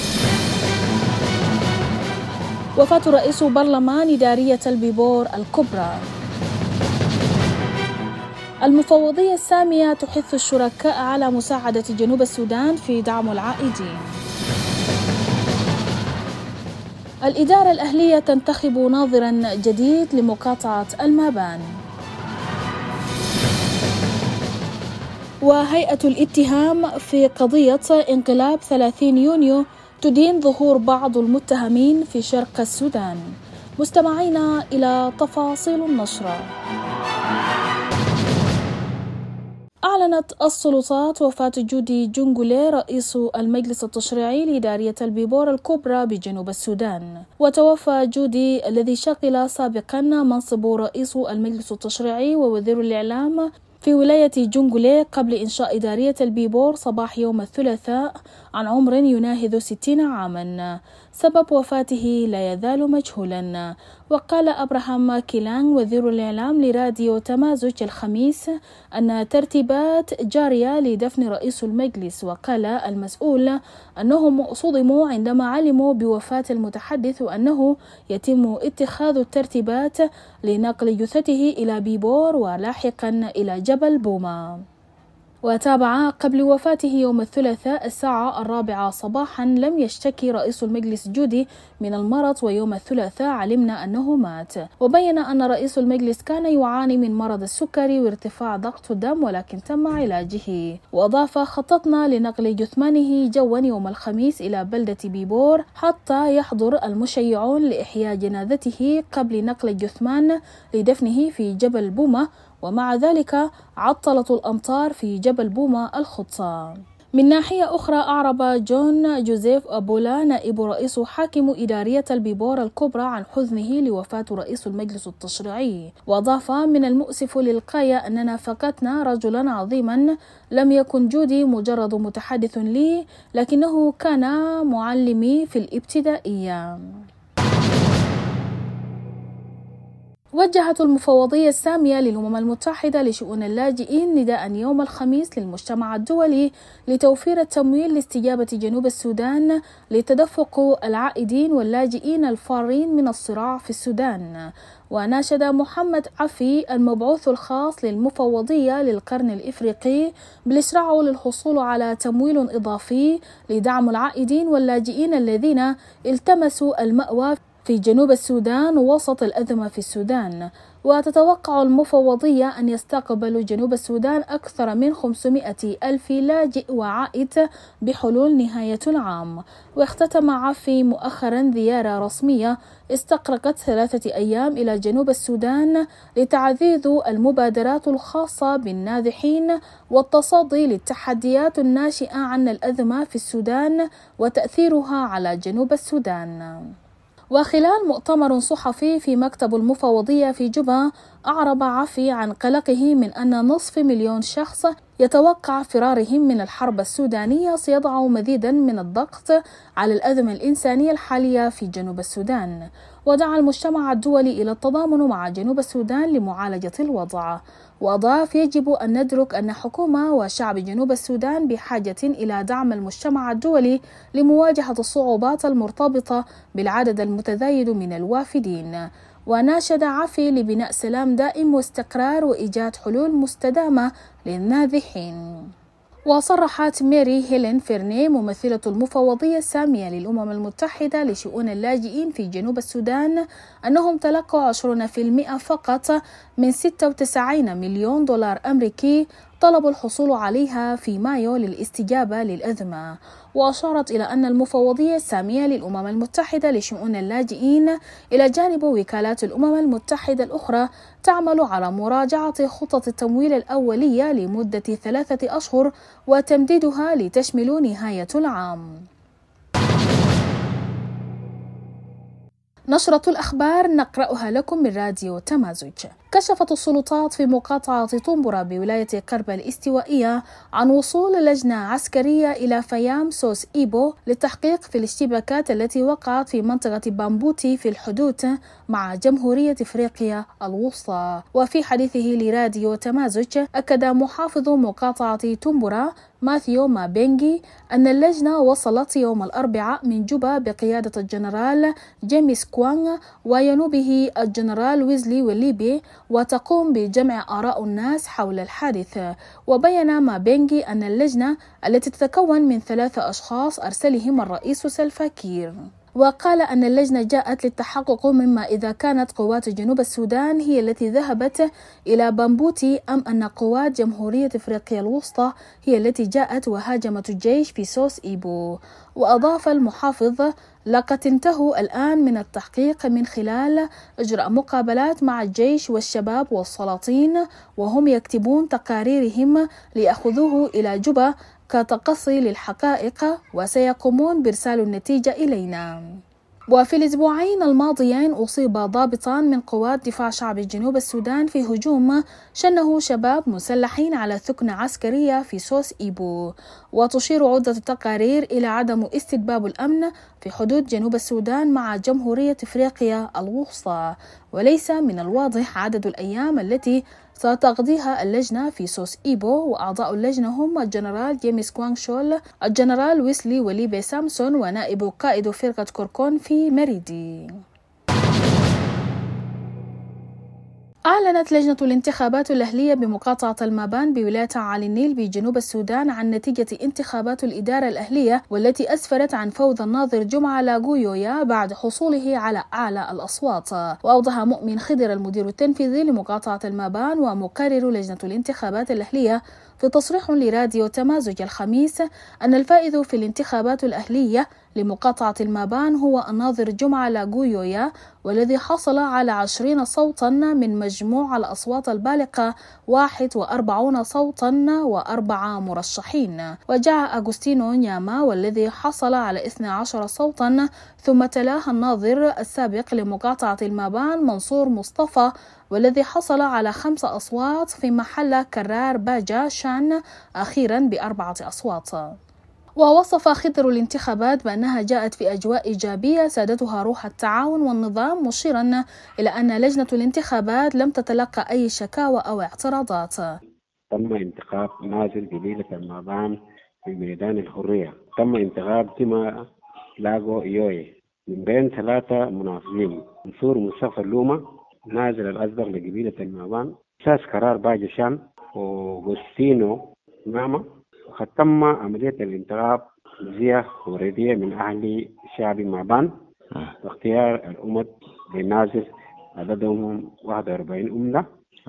وفاة رئيس برلمان إدارية البيبور الكبرى. المفوضية السامية تحث الشركاء على مساعدة جنوب السودان في دعم العائدين. الإدارة الأهلية تنتخب ناظراً جديد لمقاطعة المابان. وهيئة الاتهام في قضية انقلاب 30 يونيو تدين ظهور بعض المتهمين في شرق السودان. مستمعينا إلى تفاصيل النشرة. أعلن أعلنت السلطات وفاة جودي جونغولي رئيس المجلس التشريعي لإدارية البيبور الكبرى بجنوب السودان. وتوفى جودي الذي شغل سابقا منصب رئيس المجلس التشريعي ووزير الإعلام في ولاية جونغولي قبل إنشاء إدارية البيبور صباح يوم الثلاثاء عن عمر يناهز 60 عاما. سبب وفاته لا يزال مجهولا. وقال أبراهام كيلانغ وزير الإعلام لراديو تمازج الخميس أن ترتيبات جارية لدفن رئيس المجلس. وقال المسؤول أنهم صدموا عندما علموا بوفاة المتحدث وأنه يتم اتخاذ الترتيبات لنقل جثته إلى بيبور ولاحقا إلى جبل بوما. وتابع قبل وفاته يوم الثلاثاء الساعة 4 صباحا لم يشتكي رئيس المجلس جودي من المرض، ويوم الثلاثاء علمنا أنه مات. وبين أن رئيس المجلس كان يعاني من مرض السكري وارتفاع ضغط الدم ولكن تم علاجه. وأضاف: خططنا لنقل جثمانه جوا يوم الخميس إلى بلدة بيبور حتى يحضر المشيعون لإحياء جنازته قبل نقل الجثمان لدفنه في جبل بوما، ومع ذلك عطلت الأمطار في جبل بوما الخطة. من ناحية أخرى أعرب جون جوزيف أبولا نائب رئيس حاكم إدارية البيبور الكبرى عن حزنه لوفاة رئيس المجلس التشريعي، وأضاف: من المؤسف للغاية أننا فقدنا رجلا عظيما. لم يكن جودي مجرد متحدث لي، لكنه كان معلمي في الابتدائية. وجهت المفوضية السامية للأمم المتحدة لشؤون اللاجئين نداء يوم الخميس للمجتمع الدولي لتوفير التمويل لاستجابة جنوب السودان لتدفق العائدين واللاجئين الفارين من الصراع في السودان. وناشد محمد عفي المبعوث الخاص للمفوضية للقرن الإفريقي بالإسراع للحصول على تمويل إضافي لدعم العائدين واللاجئين الذين التمسوا المأوى في جنوب السودان وسط الأزمة في السودان. وتتوقع المفوضية أن يستقبل جنوب السودان أكثر من 500,000 لاجئ وعائد بحلول نهاية العام. واختتم عفي مؤخرا زيارة رسمية استغرقت 3 أيام إلى جنوب السودان لتعزيز المبادرات الخاصة بالنازحين والتصدي للتحديات الناشئة عن الأزمة في السودان وتأثيرها على جنوب السودان. وخلال مؤتمر صحفي في مكتب المفوضية في جوبا أعرب عفي عن قلقه من أن 500,000 شخص يتوقع فرارهم من الحرب السودانية سيضع مزيدا من الضغط على الأزمة الإنسانية الحالية في جنوب السودان. ودعا المجتمع الدولي إلى التضامن مع جنوب السودان لمعالجة الوضع. وأضاف: يجب أن ندرك أن حكومة وشعب جنوب السودان بحاجة إلى دعم المجتمع الدولي لمواجهة الصعوبات المرتبطة بالعدد المتزايد من الوافدين. وناشد عفي لبناء سلام دائم واستقرار وإيجاد حلول مستدامة للنازحين. وصرحت ماري هيلين فيرني ممثلة المفوضية السامية للأمم المتحدة لشؤون اللاجئين في جنوب السودان أنهم تلقوا 20% فقط من 96 مليون دولار أمريكي طلبوا الحصول عليها في مايو للاستجابة للأزمة. وأشارت إلى أن المفوضية السامية للأمم المتحدة لشؤون اللاجئين إلى جانب وكالات الأمم المتحدة الأخرى تعمل على مراجعة خطط التمويل الأولية لمدة 3 أشهر وتمديدها لتشمل نهاية العام. نشرة الأخبار نقرأها لكم من راديو تمازج. كشفت السلطات في مقاطعة طنبرة بولاية قربة الاستوائية عن وصول لجنة عسكرية إلى فيام سوس إيبو للتحقيق في الاشتباكات التي وقعت في منطقة بامبوتي في الحدود مع جمهورية إفريقيا الوسطى. وفي حديثه لراديو تمازج أكد محافظ مقاطعة طنبرة ماثيو مابينغي أن اللجنة وصلت يوم الأربعاء من جوبا بقيادة الجنرال جيمس كوانغ وينوبه الجنرال ويزلي وليبي وتقوم بجمع آراء الناس حول الحادث. وبين مابينغي أن اللجنة التي تتكون من 3 أشخاص أرسلهم الرئيس سلفا كير. وقال أن اللجنة جاءت للتحقق مما إذا كانت قوات جنوب السودان هي التي ذهبت إلى بامبوتي أم أن قوات جمهورية إفريقيا الوسطى هي التي جاءت وهاجمت الجيش في سوس إيبو. وأضاف المحافظ لقد انتهوا الآن من التحقيق من خلال إجراء مقابلات مع الجيش والشباب والسلاطين، وهم يكتبون تقاريرهم ليأخذوه إلى جوبا كتقصي للحقائق، وسيقومون بإرسال النتيجة إلينا. وفي الأسبوعين الماضيين أصيب ضابطان من قوات دفاع شعب جنوب السودان في هجوم شنه شباب مسلحين على ثكنة عسكرية في سوس إيبو، وتشير عدة التقارير إلى عدم استتباب الأمن في حدود جنوب السودان مع جمهورية إفريقيا الوسطى، وليس من الواضح عدد الأيام التي ستقضيها اللجنة في سوس إيبو، وأعضاء اللجنة هم الجنرال جيمس كوانغ شول، الجنرال ويسلي وليبي سامسون، ونائب قائد فرقة كوركون في مريدي. أعلنت لجنة الانتخابات الأهلية بمقاطعة المابان بولاية علي النيل بجنوب السودان عن نتيجة انتخابات الإدارة الأهلية، والتي أسفرت عن فوز الناظر جمعة لاغويويا بعد حصوله على أعلى الأصوات. وأوضح مؤمن خضر المدير التنفيذي لمقاطعة المابان ومقرر لجنة الانتخابات الأهلية في تصريح لراديو تمازج الخميس أن الفائز في الانتخابات الأهلية لمقاطعة المابان هو الناظر جمعة لاغويويا، والذي حصل على 20 صوتا من مجموع الأصوات البالغة 41 صوتا و4 مرشحين. وجاء أغوستينو نياما والذي حصل على 12 صوتا، ثم تلاه الناظر السابق لمقاطعة المابان منصور مصطفى والذي حصل على 5 أصوات، في محل كرار باجا شان أخيرا ب4 أصوات. ووصف خضر الانتخابات بأنها جاءت في أجواء إيجابية سادتها روح التعاون والنظام، مشيرا إلى أن لجنة الانتخابات لم تتلقى أي شكاوى أو اعتراضات. تم انتخاب ناظر قبيلة المابان في ميدان الحرية. تم انتخاب تيما لاغو إيوي من بين 3 منافسين: منصور مصطفى اللومة نازل الأسبق لقبيلة المابان، أساس كرار باجشان، وغوستينو ناما. وقد تم عملية الانتخاب بزية وردية من أهل شعب مابان، واختيار الأمد لنازل عددهم 41 أمة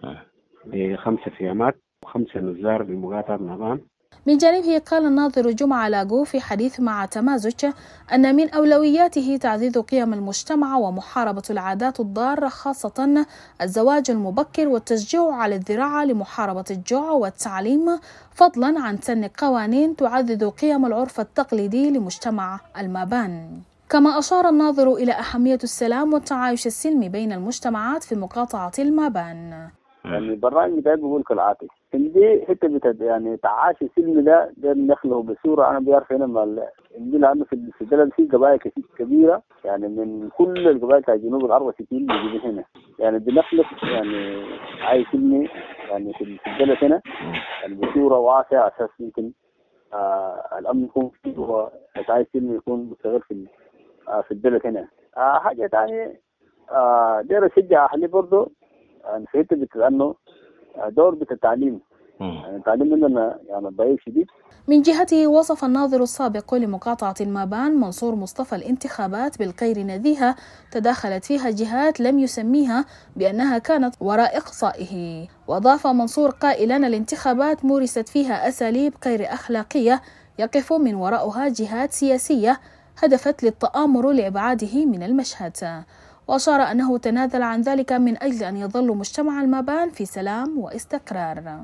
ل5 خيامات و5 نزار بمقاطعة مابان. من جانبه قال الناظر جمعة لاغو في حديث مع تمازج أن من أولوياته تعزيز قيم المجتمع ومحاربة العادات الضارة، خاصة الزواج المبكر والتشجيع على الزراعة لمحاربة الجوع والتعليم، فضلا عن سن قوانين تعزز قيم العرف التقليدي لمجتمع المابان. كما أشار الناظر إلى أهمية السلام والتعايش السلمي بين المجتمعات في مقاطعة المابان. يعني البرنامج ده بيقول كالعاتي عندي حته يعني تعاشي سلمي ده ندخله بصوره انا بعرف هنا عندي، لانه في البلد في قبائل كبيره يعني من كل القبائل بتاع جنوب الاربع 60 موجودين هنا، يعني بنخلق يعني عايش سلمي يعني في البلد هنا يعني بصوره واسعه، اساس يمكن الامن يكون فيه والتعايش السلمي يكون مستغل في البلد هنا. حاجه ثانيه داير اشجع اهلي برضه يعني في حته انه دور بالتعليم، يعني التعليم عندنا يعني ضعيف شديد. من جهته وصف الناظر السابق لمقاطعة المابان منصور مصطفى الانتخابات بالغير نزيهة تداخلت فيها جهات لم يسميها بأنها كانت وراء إقصائه. وأضاف منصور قائلا الانتخابات مورست فيها أساليب غير أخلاقية يقف من وراءها جهات سياسية هدفت للتآمر لإبعاده من المشهد، وأشار أنه تنازل عن ذلك من أجل أن يظل مجتمع المابان في سلام واستقرار.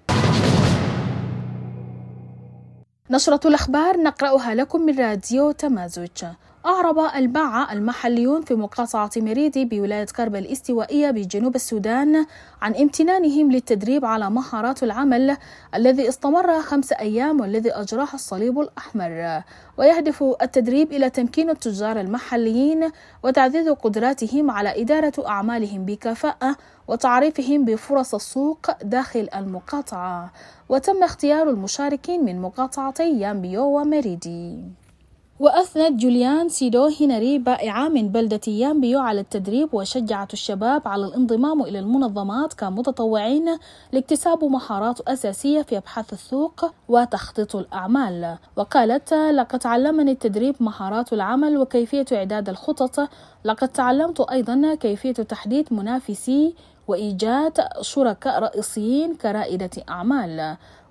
نشرة الأخبار نقرأها لكم من راديو تمازج. أعرب الباعة المحليون في مقاطعة مريدي بولاية قرب الاستوائية بجنوب السودان عن امتنانهم للتدريب على مهارات العمل الذي استمر 5 أيام والذي أجراه الصليب الأحمر، ويهدف التدريب إلى تمكين التجار المحليين وتعزيز قدراتهم على إدارة أعمالهم بكفاءة وتعريفهم بفرص السوق داخل المقاطعة. وتم اختيار المشاركين من مقاطعتي يامبيو ومريدي. وأثنت جوليان سيدو هنري بائعة من بلدة يامبيو على التدريب، وشجعت الشباب على الانضمام إلى المنظمات كمتطوعين لاكتساب مهارات أساسية في أبحاث السوق وتخطيط الأعمال. وقالت لقد علمني التدريب مهارات العمل وكيفية إعداد الخطط، لقد تعلمت أيضا كيفية تحديد منافسي وإيجاد شركاء رئيسيين كرائدة أعمال.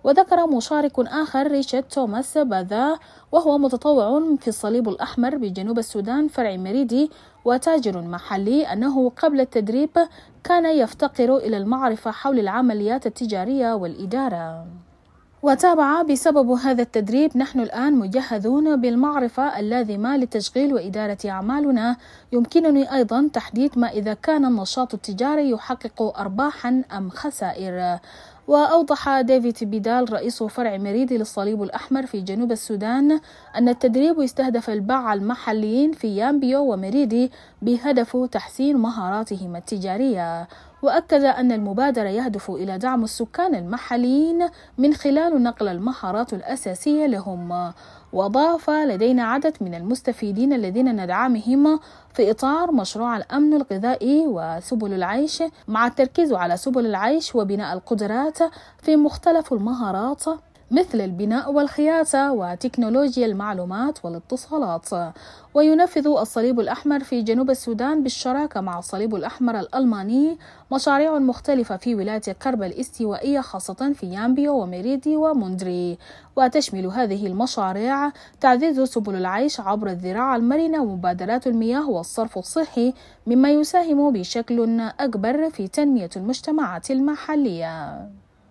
وذكر مشارك آخر ريتشارد توماس باذا وهو متطوع في الصليب الأحمر بجنوب السودان فرع مريدي وتاجر محلي أنه قبل التدريب كان يفتقر إلى المعرفة حول العمليات التجارية والإدارة. وتابع: بسبب هذا التدريب نحن الآن مجهزون بالمعرفة اللازمة لتشغيل وإدارة أعمالنا. يمكنني أيضا تحديد ما إذا كان النشاط التجاري يحقق أرباحا أم خسائر. وأوضح ديفيد بيدال رئيس فرع مريدي للصليب الأحمر في جنوب السودان أن التدريب يستهدف الباعة المحليين في يامبيو ومريدي بهدف تحسين مهاراتهم التجارية. وأكد أن المبادرة يهدف إلى دعم السكان المحليين من خلال نقل المهارات الأساسية لهم. وأضاف: لدينا عدد من المستفيدين الذين ندعمهم في إطار مشروع الأمن الغذائي وسبل العيش، مع التركيز على سبل العيش وبناء القدرات في مختلف المهارات مثل البناء والخياطة وتكنولوجيا المعلومات والاتصالات. وينفذ الصليب الأحمر في جنوب السودان بالشراكة مع الصليب الأحمر الألماني مشاريع مختلفة في ولاية كرب الاستوائية، خاصة في يامبيو وميريدي وموندري. وتشمل هذه المشاريع تعزيز سبل العيش عبر الزراعة المرنة ومبادرات المياه والصرف الصحي، مما يساهم بشكل أكبر في تنمية المجتمعات المحلية.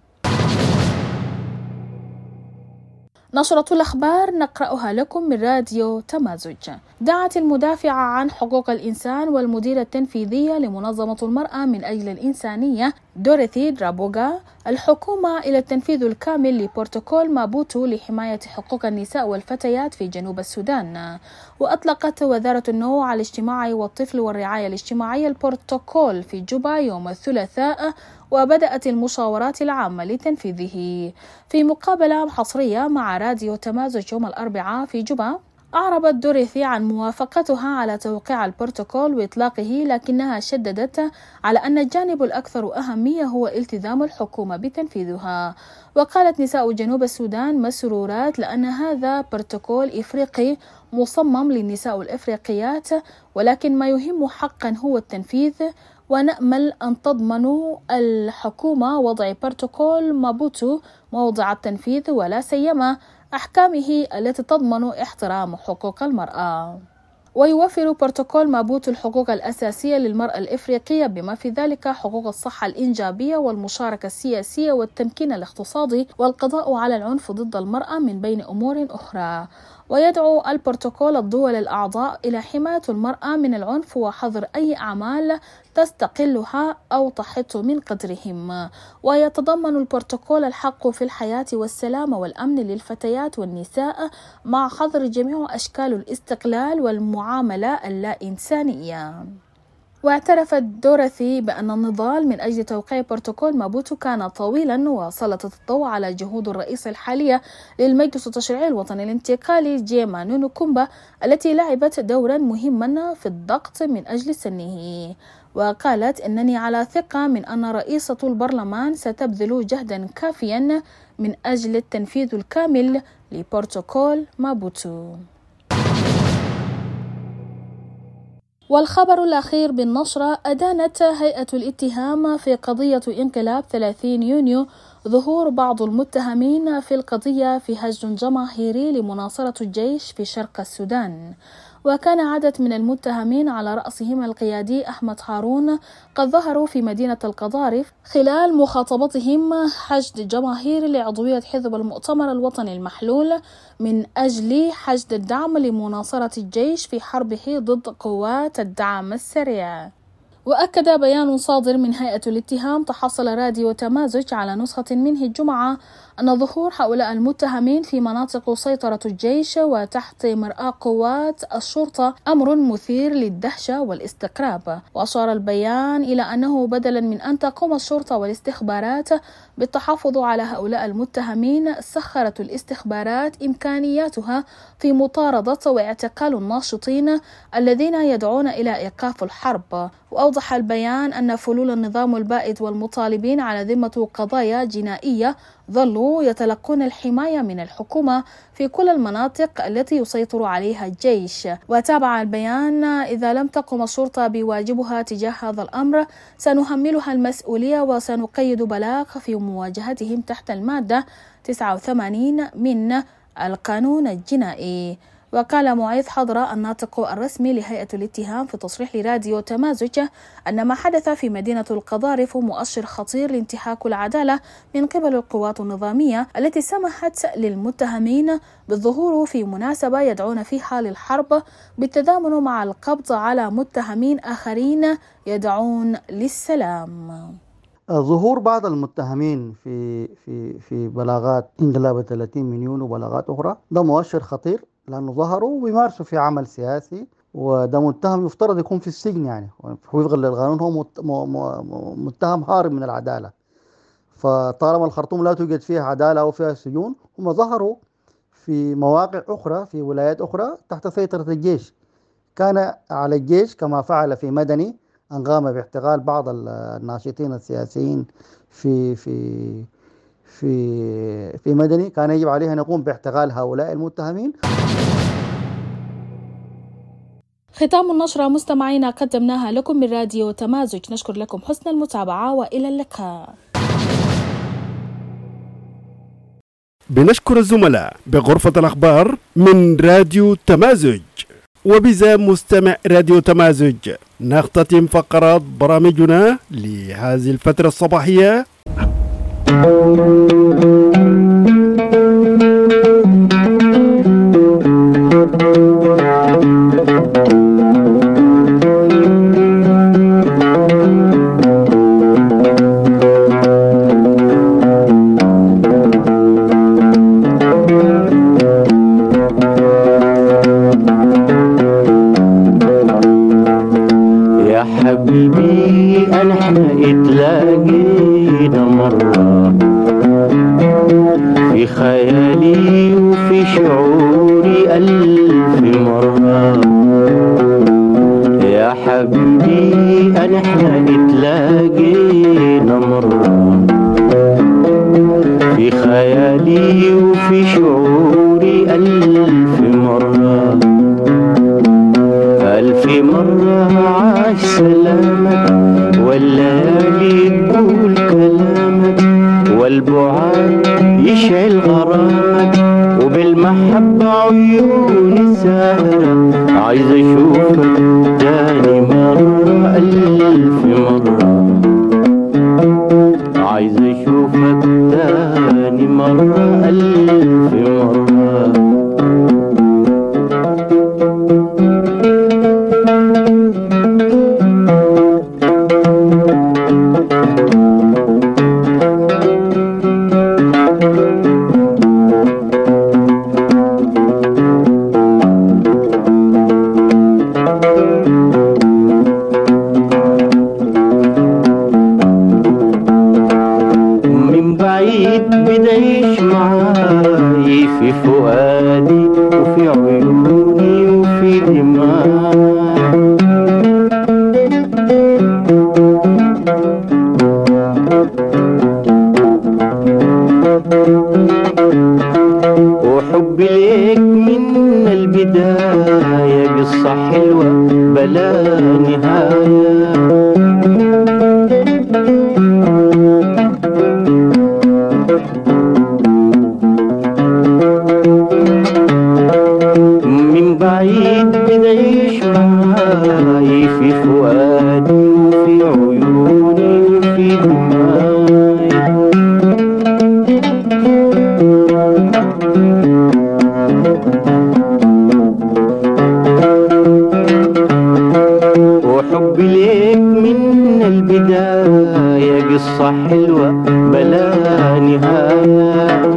نشرة الأخبار نقرأها لكم من راديو تمازج. دعت المدافعة عن حقوق الإنسان والمديرة التنفيذية لمنظمة المرأة من أجل الإنسانية دوريثي درابوغا الحكومة إلى التنفيذ الكامل لبروتوكول مابوتو لحماية حقوق النساء والفتيات في جنوب السودان. وأطلقت وزارة النوع الاجتماعي والطفل والرعاية الاجتماعية البروتوكول في جوبا يوم الثلاثاء، وبدأت المشاورات العامة لتنفيذه. في مقابلة حصرية مع راديو تمازج يوم الأربعاء في جوبا، أعربت دوريثي عن موافقتها على توقيع البروتوكول وإطلاقه، لكنها شددت على أن الجانب الأكثر أهمية هو التزام الحكومة بتنفيذها. وقالت نساء جنوب السودان مسرورات لأن هذا بروتوكول إفريقي مصمم للنساء الإفريقيات، ولكن ما يهم حقا هو التنفيذ، ونأمل أن تضمن الحكومة وضع بروتوكول مابوتو موضع التنفيذ، ولا سيما أحكامه التي تضمن احترام حقوق المرأة. ويوفر بروتوكول مابوتو الحقوق الأساسية للمرأة الإفريقية، بما في ذلك حقوق الصحة الإنجابية والمشاركة السياسية والتمكين الاقتصادي والقضاء على العنف ضد المرأة من بين أمور أخرى. ويدعو البروتوكول الدول الأعضاء إلى حماية المرأة من العنف وحظر أي أعمال تستقلها أو تحط من قدرهم. ويتضمن البروتوكول الحق في الحياة والسلامة والأمن للفتيات والنساء، مع حظر جميع أشكال الاستقلال والمعاملة اللا إنسانية. واعترفت دوريثي بأن النضال من أجل توقيع بروتوكول مابوتو كان طويلا، وسلطت الضوء على جهود الرئيس الحالية للمجلس التشريعي الوطني الانتقالي جيما نونو كومبا التي لعبت دورا مهما في الضغط من أجل سنه. وقالت: إنني على ثقة من أن رئيسة البرلمان ستبذل جهدا كافيا من أجل التنفيذ الكامل لبروتوكول مابوتو. والخبر الأخير بالنشرة: أدانت هيئة الاتهام في قضية انقلاب 30 يونيو ظهور بعض المتهمين في القضية في هجوم جماهيري لمناصرة الجيش في شرق السودان. وكان عدد من المتهمين على رأسهم القيادي أحمد هارون قد ظهروا في مدينة القضارف خلال مخاطبتهم حشد جماهير لعضوية حزب المؤتمر الوطني المحلول من أجل حشد الدعم لمناصرة الجيش في حربه ضد قوات الدعم السريع. وأكد بيان صادر من هيئة الاتهام تحصل راديو تمازج على نسخة منه الجمعة أن ظهور هؤلاء المتهمين في مناطق سيطرة الجيش وتحت مرآة قوات الشرطة أمر مثير للدهشة والاستغراب. وأشار البيان إلى أنه بدلا من أن تقوم الشرطة والاستخبارات بالتحفظ على هؤلاء المتهمين، سخرت الاستخبارات إمكانياتها في مطاردة واعتقال الناشطين الذين يدعون إلى إيقاف الحرب. وأوضح أوضح البيان أن فلول النظام البائد والمطالبين على ذمة قضايا جنائية ظلوا يتلقون الحماية من الحكومة في كل المناطق التي يسيطر عليها الجيش. وتابع البيان: إذا لم تقم الشرطة بواجبها تجاه هذا الأمر سنهملها المسؤولية وسنقيد بلاغ في مواجهتهم تحت المادة 89 من القانون الجنائي. وقال معيذ حضرة الناطق الرسمي لهيئة الاتهام في تصريح لراديو تمازج أن ما حدث في مدينة القضارف مؤشر خطير لانتهاك العدالة من قبل القوات النظامية التي سمحت للمتهمين بالظهور في مناسبة يدعون فيها للحرب بالتضامن مع القبض على متهمين آخرين يدعون للسلام. ظهور بعض المتهمين في بلاغات انقلاب 30 من يونيو وبلاغات أخرى ده مؤشر خطير، لأنه ظهروا ويمارسوا في عمل سياسي، وده متهم يفترض يكون في السجن، يعني وفقا للقانون هو متهم هارب من العدالة. فطالما الخرطوم لا توجد فيها عدالة أو فيها سجون، هم ظهروا في مواقع أخرى في ولايات أخرى تحت سيطرة الجيش. كان على الجيش كما فعل في مدني أن قام باعتقال بعض الناشطين السياسيين في مدني، كان يجب عليه أن يقوم باعتقال هؤلاء المتهمين. ختام النشرة مستمعينا قدمناها لكم من راديو تمازج، نشكر لكم حسن المتابعة وإلى اللقاء. بنشكر الزملاء بغرفة الأخبار من راديو تمازج. وبذا مستمع راديو تمازج نختتم فقرات برامجنا لهذه الفترة الصباحية. حبيبي أنا اتلاقينا مرة في خيالي وفي شعوري ألف مرة. يا حبيبي أنا اتلاقينا مرة في خيالي وفي شعوري ألف مرة. ألف مرة عاش سلامك والليالي تقول كلامك والبعاد يشعل غرامك وبالمحبة عيوني ساهرة عايز أشوفك تاني مرة ألف مرة. عايز أشوفك تاني مرة ألف مرة. بدايش معاي في فؤادي وفي عيوني وفي دماغي. وحبي ليك من البداية قصة حلوة بلا نهاية. من بعيد بدايش معاي في فؤادي وفي عيوني وفي دماغي. وحبي ليك من البداية قصة حلوة بلا نهاية.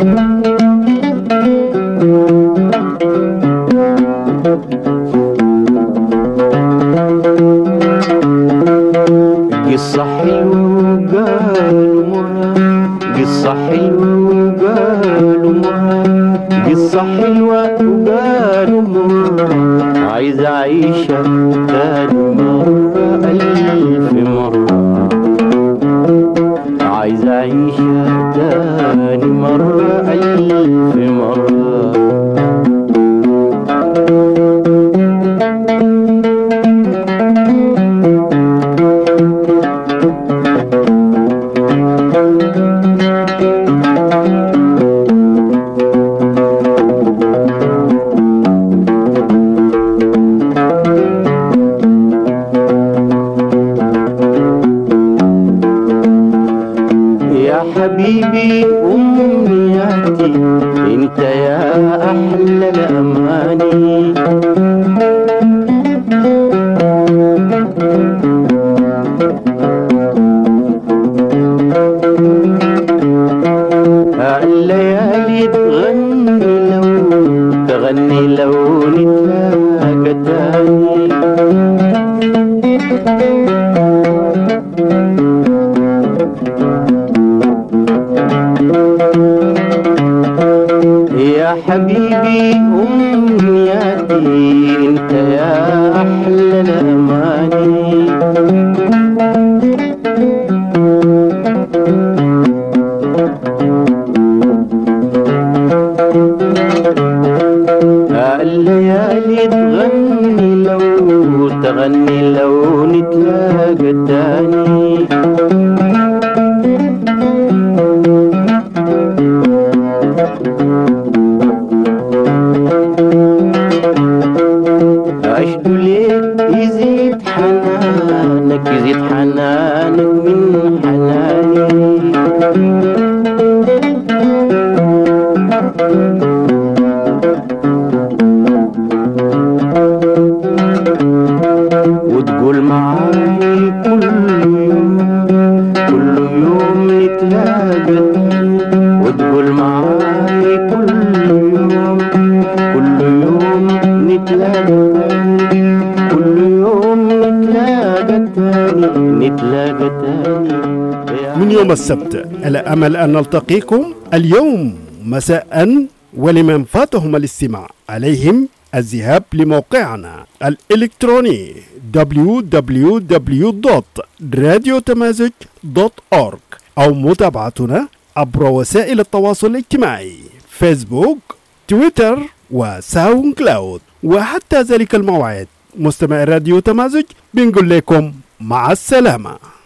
قصة حلوة وقالوا مرة، قصة حلوة وقالوا مرة، قصة حلوة وقالوا مرة، عايز أعيشها تاني مرة. حبيبي أمنياتي انت يا أحلى الأماني. الليالي تغني لو نتلاقى تاني. يا حبيبي أمنياتي انت يا أحلى الأماني. الليالي تغني لو نتلاقى تاني. عشت ليك يزيد حنانك من حناني. وتقول معاي كل يوم نتلاقى. وتقول معاي كل يوم نتلاقى. كل يوم نتلاقى تاني. من يوم السبت على أمل أن نلتقيكم اليوم مساء، ولمن فاتهم الاستماع عليهم الذهاب لموقعنا الإلكتروني www.radiotamazig.org أو متابعتنا عبر وسائل التواصل الاجتماعي فيسبوك، تويتر وساوند كلاود. وحتى ذلك الموعد مستمع راديو تمازج بنقول لكم مع السلامة.